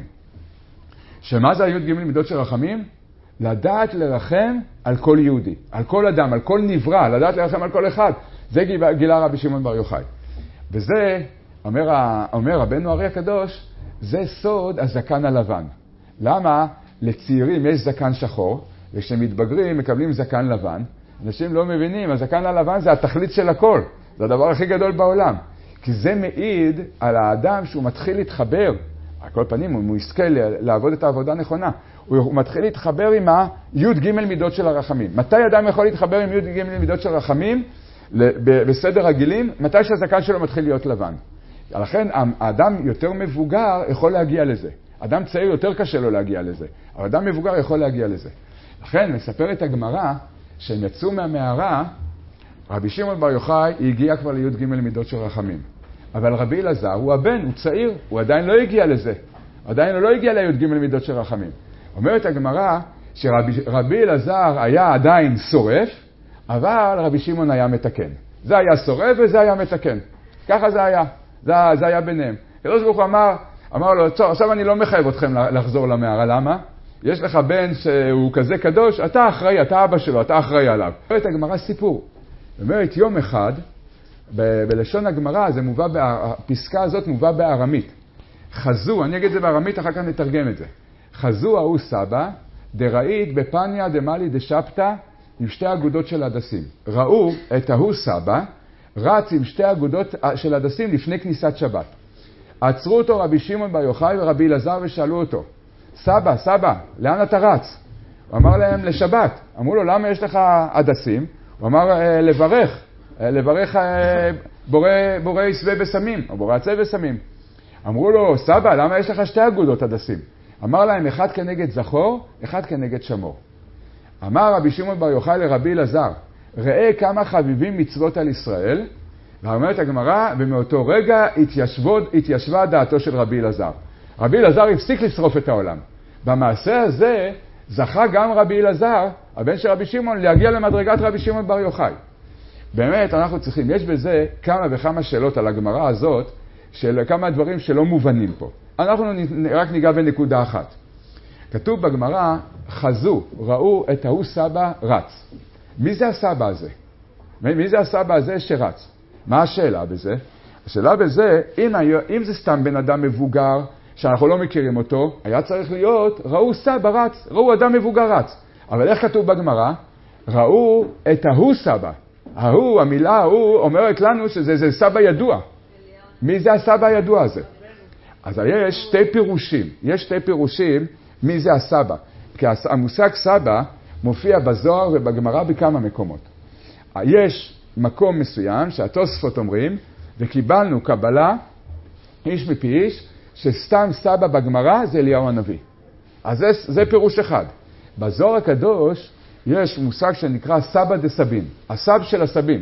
שמה זה הי' מידות של רחמים? לדעת לרחם על כל יהודי, על כל אדם, על כל נברא, לדעת לרחם על כל אחד. זה גילה רבי שמעון בר יוחאי. וזה, אומר רבנו הארי הקדוש, זה סוד הזקן הלבן. למה? לצעירים יש זקן שחור, וכשמתבגרים מקבלים זקן לבן. אנשים לא מבינים, הזקן הלבן זה התכלית של הכל. זה הדבר הכי גדול בעולם. כי זה מעיד על האדם שהוא מתחיל להתחבר. על כל פנים, הוא יזכה לעבוד את העבודה הנכונה. הוא מתחיל להתחבר עם הי' מידות של הרחמים. מתי אדם יכול להתחבר עם י' מידות של רחמים? בסדר רגילים, מתי שהזקן שלו מתחיל להיות לבן. לכן האדם יותר מבוגר יכול להגיע לזה. אדם צעיר יותר קשה לו להגיע לזה, אבל אדם מבוגר יכול להגיע לזה. לכן מספרת הגמרא שהם יצאו מהמערה, רבי שמעון בר יוחאי הגיע כבר לי"ג מידות של רחמים. אבל רבי אלעזר הוא הבן, הוא צעיר, הוא עדיין לא הגיע לזה. עדיין הוא לא הגיע לי"ג מידות של רחמים. אומרת הגמרא שרבי אלעזר היה עדיין שורף, אבל רבי שמעון היה מתקן. זה היה שורף וזה היה מתקן. ככה זה היה. זה היה ביניהם. הקדוש ברוך הוא אמר לו, עכשיו אני לא מחייב אתכם לחזור למערה. למה? יש לך בן שהוא כזה קדוש, אתה אחראי, אתה אבא שלו, אתה אחראי עליו. אומרת הגמרא סיפור. אומרת יום אחד, בלשון הגמרא, הפסקה הזאת מובא בארמית. חזו, אני אגיד את זה בארמית, אחר כך נתרגם את זה. חזו ההוא סבא, דראית בפניה דמלי דשפטה, עם שתי אגודות של הדסים. ראו את ההוא סבא, רץ עם שתי אגודות של הדסים לפני כניסת שבת. עצרו אותו רבי שמעון בר יוחאי ורבי אלעזר ושאלו אותו, סבא, לאן אתה רץ? הוא אמר להם לשבת. אמרו לו, למה יש לך הדסים? הוא אמר, לברך בורא יסווה בסמים, או בורא עצה בסמים. אמרו לו, סבא, למה יש לך שתי אגודות הדסים? אמר להם, אחד כנגד זכור, אחד כנגד שמור. אמר רבי שמעון בר יוחאי לרבי אלעזר, ראה כמה חביבים מצוות על ישראל, ואומרת הגמרא, ומאותו רגע התיישבה דעתו של רבי אלעזר. רבי אלעזר הפסיק לשרוף את העולם. במעשה הזה זכה גם רבי אלעזר, הבן של רבי שמעון, להגיע למדרגת רבי שמעון בר יוחאי. באמת אנחנו צריכים, יש בזה כמה וכמה שאלות על הגמרא הזאת, של כמה דברים שלא מובנים פה. אנחנו רק ניגע בנקודה אחת. כתוב בגמרא, חזו, ראו את ההוא סבא רץ. מי זה הסבא הזה? מי זה הסבא הזה שרץ? מה השאלה בזה? השאלה בזה, אם זה סתם בן אדם מבוגר, שאנחנו לא מכירים אותו, היה צריך להיות, ראו סבא רץ, ראו אדם מבוגר רץ. אבל איך כתוב בגמרא? ראו את ההוא סבא. ההוא, המילה ההוא, אומרת לנו שזה סבא ידוע. מי זה הסבא הידוע הזה? אז יש שתי פירושים מי זה הסבא. כי המושג סבא מופיע בזוהר ובגמרא בכמה מקומות. יש מקום מסוים שהתוספות אומרים, וקיבלנו קבלה, איש מפי איש, שסתם סבא בגמרא זה אליהו הנביא. אז זה פירוש אחד. בזוהר הקדוש יש מושג שנקרא סבא דסבין, הסב של הסבים.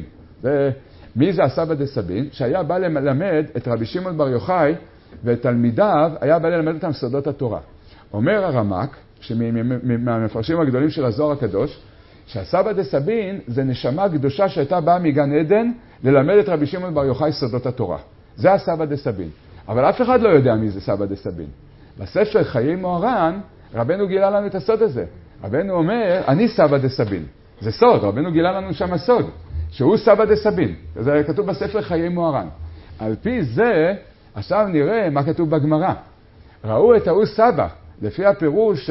מי זה הסבא דסבין? שהיה בא ללמד את רבי שמעון בר יוחאי ואת תלמידיו, היה בא ללמד אותם סודות התורה. אומר הרמק, מהמפרשים הגדולים של הזוהר הקדוש, שהסבא דסבין זה נשמה קדושה שהייתה באה מגן עדן ללמד את רבי שמעון בר יוחאי סודות התורה. זה הסבא דסבין. אבל אף אחד לא יודע מי זה סבא דסבין. בספר חיי מוהר"ן, רבנו גילה לנו את הסוד הזה. רבנו אומר, אני סבא דסבין. זה סוד, רבנו גילה לנו שם הסוד, שהוא סבא דסבין. זה כתוב בספר חיי מוהר"ן. על פי זה, עכשיו נראה מה כתוב בגמרא. ראו את ההוא סבא, לפי הפירוש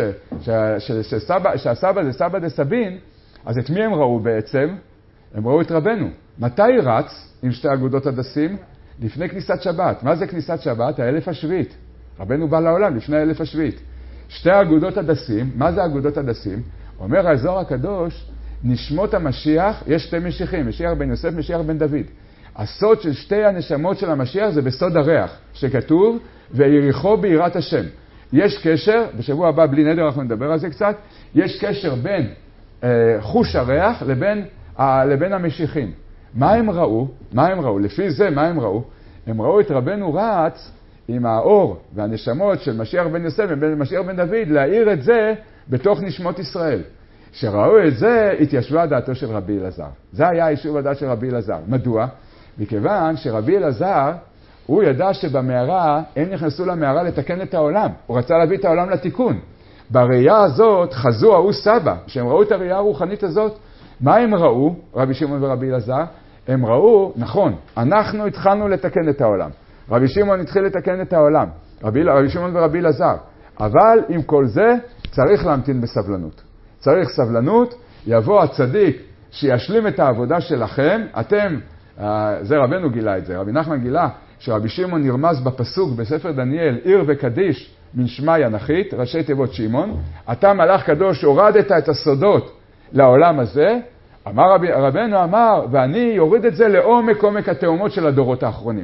שהסבא זה סבא דסבין, אז את מי הם ראו בעצם? הם ראו את רבנו. מתי רץ עם שתי אגודות הדסים? לפני כניסת שבת. מה זה כניסת שבת? האלף השביעית. רבנו בא לעולם לפני האלף השביעית. שתי אגודות הדסים, מה זה אגודות הדסים? אומר הזוהר הקדוש, נשמות המשיח, יש שתי משיחים, משיח בן יוסף, משיח בן דוד. הסוד של שתי הנשמות של המשיח זה בסוד הריח, שכתוב, ויריחו ביראת השם. יש קשר, בשבוע הבא בלי נדר אנחנו נדבר על זה קצת, יש קשר בין חוש הריח לבין המשיחים. מה הם ראו? לפי זה מה הם ראו? הם ראו את רבנו רץ עם האור והנשמות של משיח בן יוסף ומשיח בן דוד, להאיר את זה בתוך נשמות ישראל. שראו את זה, התיישבה דעתו של רבי אלעזר. זה היה יישוב הדעת של רבי אלעזר. מדוע? מכיוון שרבי אלעזר, הוא ידע שבמערה, הם נכנסו למערה לתקן את העולם. הוא רצה להביא את העולם לתיקון. בראייה הזאת חזו ההוא סבא, שהם ראו את הראייה הרוחנית הזאת. מה הם ראו, רבי שמעון ורבי אלעזר? הם ראו, נכון, אנחנו התחלנו לתקן את העולם. רבי שמעון התחיל לתקן את העולם. רבי שמעון ורבי אלעזר. אבל עם כל זה צריך להמתין בסבלנות. צריך סבלנות, יבוא הצדיק שישלים את העבודה שלכם. אתם, זה רבנו גילה את זה, רבי נחמן גילה שרבי שמעון נרמז בפסוק בספר דניאל, עיר וקדיש מן שמע ינחית, ראשי תיבות שמעון. אתה מלאך קדוש הורדת את הסודות לעולם הזה. רבנו אמר, ואני יוריד את זה לעומק התאומות של הדורות האחרונים.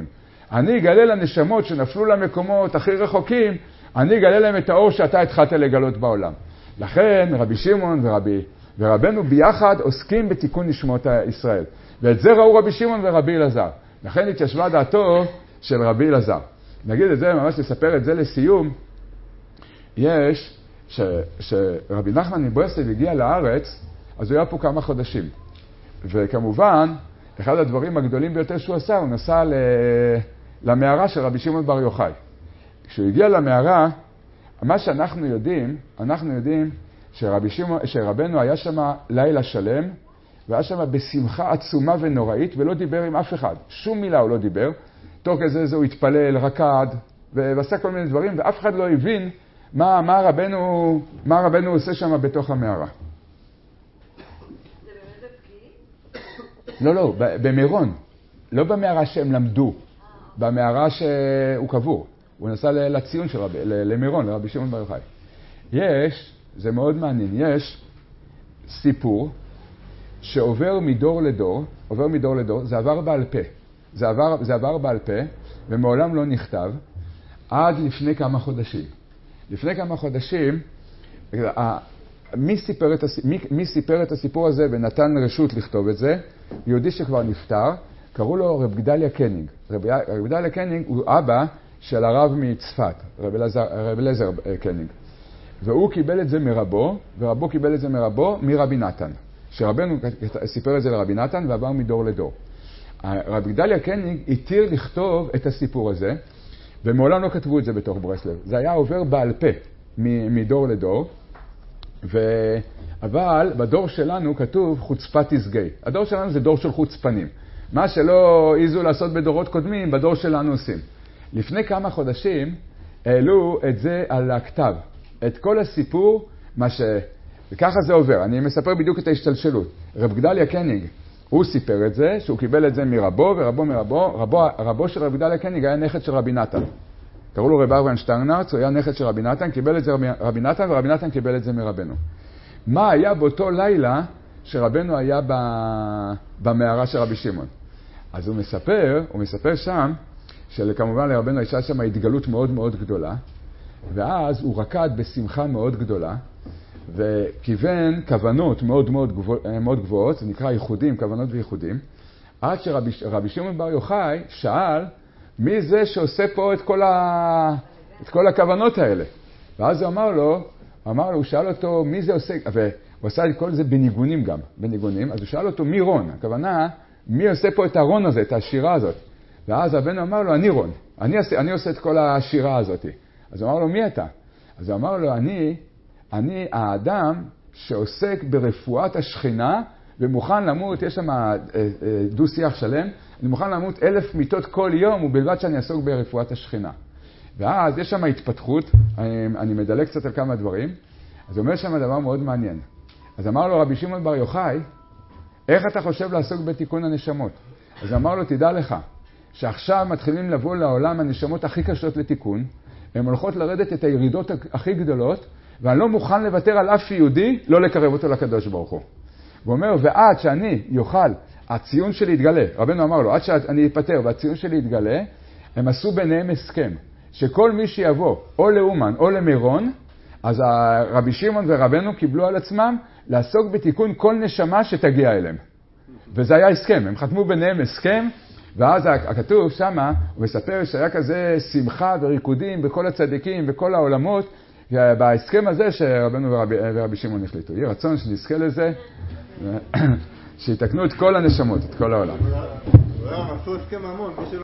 אני אגלה לנשמות שנפלו למקומות הכי רחוקים, אני אגלה להם את האור שאתה התחלת לגלות בעולם. לכן רבי שמעון ורבנו ביחד עוסקים בתיקון נשמות ישראל. ואת זה ראו רבי שמעון ורבי אלעזר. לכן התיישבה דעתו של רבי אלעזר. נגיד את זה, ממש לספר את זה לסיום, יש שרבי נחמן מברסלב הגיע לארץ, אז הוא היה פה כמה חודשים. וכמובן, אחד הדברים הגדולים ביותר שהוא עשה, הוא נסע למערה של רבי שמעון בר יוחאי. כשהוא הגיע למערה, מה שאנחנו יודעים, שרבנו היה שם לילה שלם, והיה שם בשמחה עצומה ונוראית, ולא דיבר עם אף אחד. שום מילה הוא לא דיבר. תוך כזה הוא התפלל, רקד, ועשה כל מיני דברים, ואף אחד לא הבין מה רבנו עושה שם בתוך המערה. זה באמת דווקי? לא, במירון. לא במערה שהם למדו, במערה שהוא קבור. הוא נסע לציון של למירון, לרבי שמעון בר יוחאי. זה מאוד מעניין, יש סיפור שעובר מדור לדור, זה עבר בעל פה. זה עבר בעל פה, ומעולם לא נכתב, עד לפני כמה חודשים. לפני כמה חודשים, מי סיפר את הסיפור הזה ונתן רשות לכתוב את זה? יהודי שכבר נפטר, קראו לו רב גדליה קניג. רב גדליה קניג הוא אבא של הרב מצפת, רב אלעזר קניג. והוא קיבל את זה מרבו, ורבו קיבל את זה מרבו מרבי נתן. שרבנו סיפר את זה לרבי נתן ועבר מדור לדור. רב גדליה קניג התיר לכתוב את הסיפור הזה, ומעולם לא כתבו את זה בתוך ברסלב. זה היה עובר בעל פה מדור לדור, אבל בדור שלנו כתוב חוצפה תסגי. הדור שלנו זה דור של חוצפנים. מה שלא עיזו לעשות בדורות קודמים, בדור שלנו עושים. לפני כמה חודשים העלו את זה על הכתב. את כל הסיפור, וככה זה עובר. אני מספר בדיוק את ההשתלשלות. רב גדליה קניג, הוא סיפר את זה, שהוא קיבל את זה מרבו, ורבו מרבו. רבו של רב גדליה קניג היה נכד של רבי נתן. קראו לו רב אברהם שטרנרץ, הוא היה נכד של רבי נתן, קיבל את זה רבי נתן, ורבי נתן קיבל את זה מרבנו. מה היה באותו לילה שרבנו היה במערה של רבי שמעון? אז הוא מספר שם, שכמובן לרבנו הייתה שם התגלות מאוד מאוד גדולה, ואז הוא רקד בשמחה מאוד גדולה, וכיוון כוונות מאוד גבוהות, זה נקרא ייחודים, כוונות וייחודים, עד שרבי שמעון בר יוחאי שאל, מי זה שעושה פה את כל הכוונות האלה? ואז הוא הוא שאל אותו, מי זה עושה, והוא עשה את כל זה בניגונים גם, אז הוא שאל אותו, מי רון? הכוונה, מי עושה פה את הרון הזה, את השירה הזאת? ואז הבן אמר לו, אני רון, אני עושה את כל השירה הזאת. אז הוא אמר לו, מי אתה? אז הוא אמר לו, אני האדם שעוסק ברפואת השכינה, ומוכן למות, יש שם דו שיח שלם, אני מוכן למות 1,000 מיטות כל יום, ובלבד שאני אעסוק ברפואת השכינה. ואז יש שם התפתחות, אני מדלג קצת על כמה דברים, אז הוא אומר שם דבר מאוד מעניין. אז אמר לו רבי שמעון בר יוחאי, איך אתה חושב לעסוק בתיקון הנשמות? אז אמר לו, תדע לך, שעכשיו מתחילים לבוא לעולם הנשמות הכי קשות לתיקון, הן הולכות לרדת את הירידות הכי גדולות, ואני לא מוכן לוותר על אף יהודי, לא לקרב אותו לקדוש ברוך הוא. הוא אומר, ועד שאני יוכל, הציון שלי יתגלה, רבנו אמר לו, עד שאני אפטר והציון שלי יתגלה, הם עשו ביניהם הסכם, שכל מי שיבוא או לאומן או למירון, אז רבי שמעון ורבנו קיבלו על עצמם לעסוק בתיקון כל נשמה שתגיע אליהם. וזה היה הסכם, הם חתמו ביניהם הסכם, ואז הכתוב שמה, הוא מספר שהיה כזה שמחה וריקודים בכל הצדיקים וכל העולמות, בהסכם הזה שרבנו ורבי שמעון החליטו. יהיה רצון שנזכה לזה, שיתקנו את כל הנשמות, את כל העולם. עשו הסכם המון.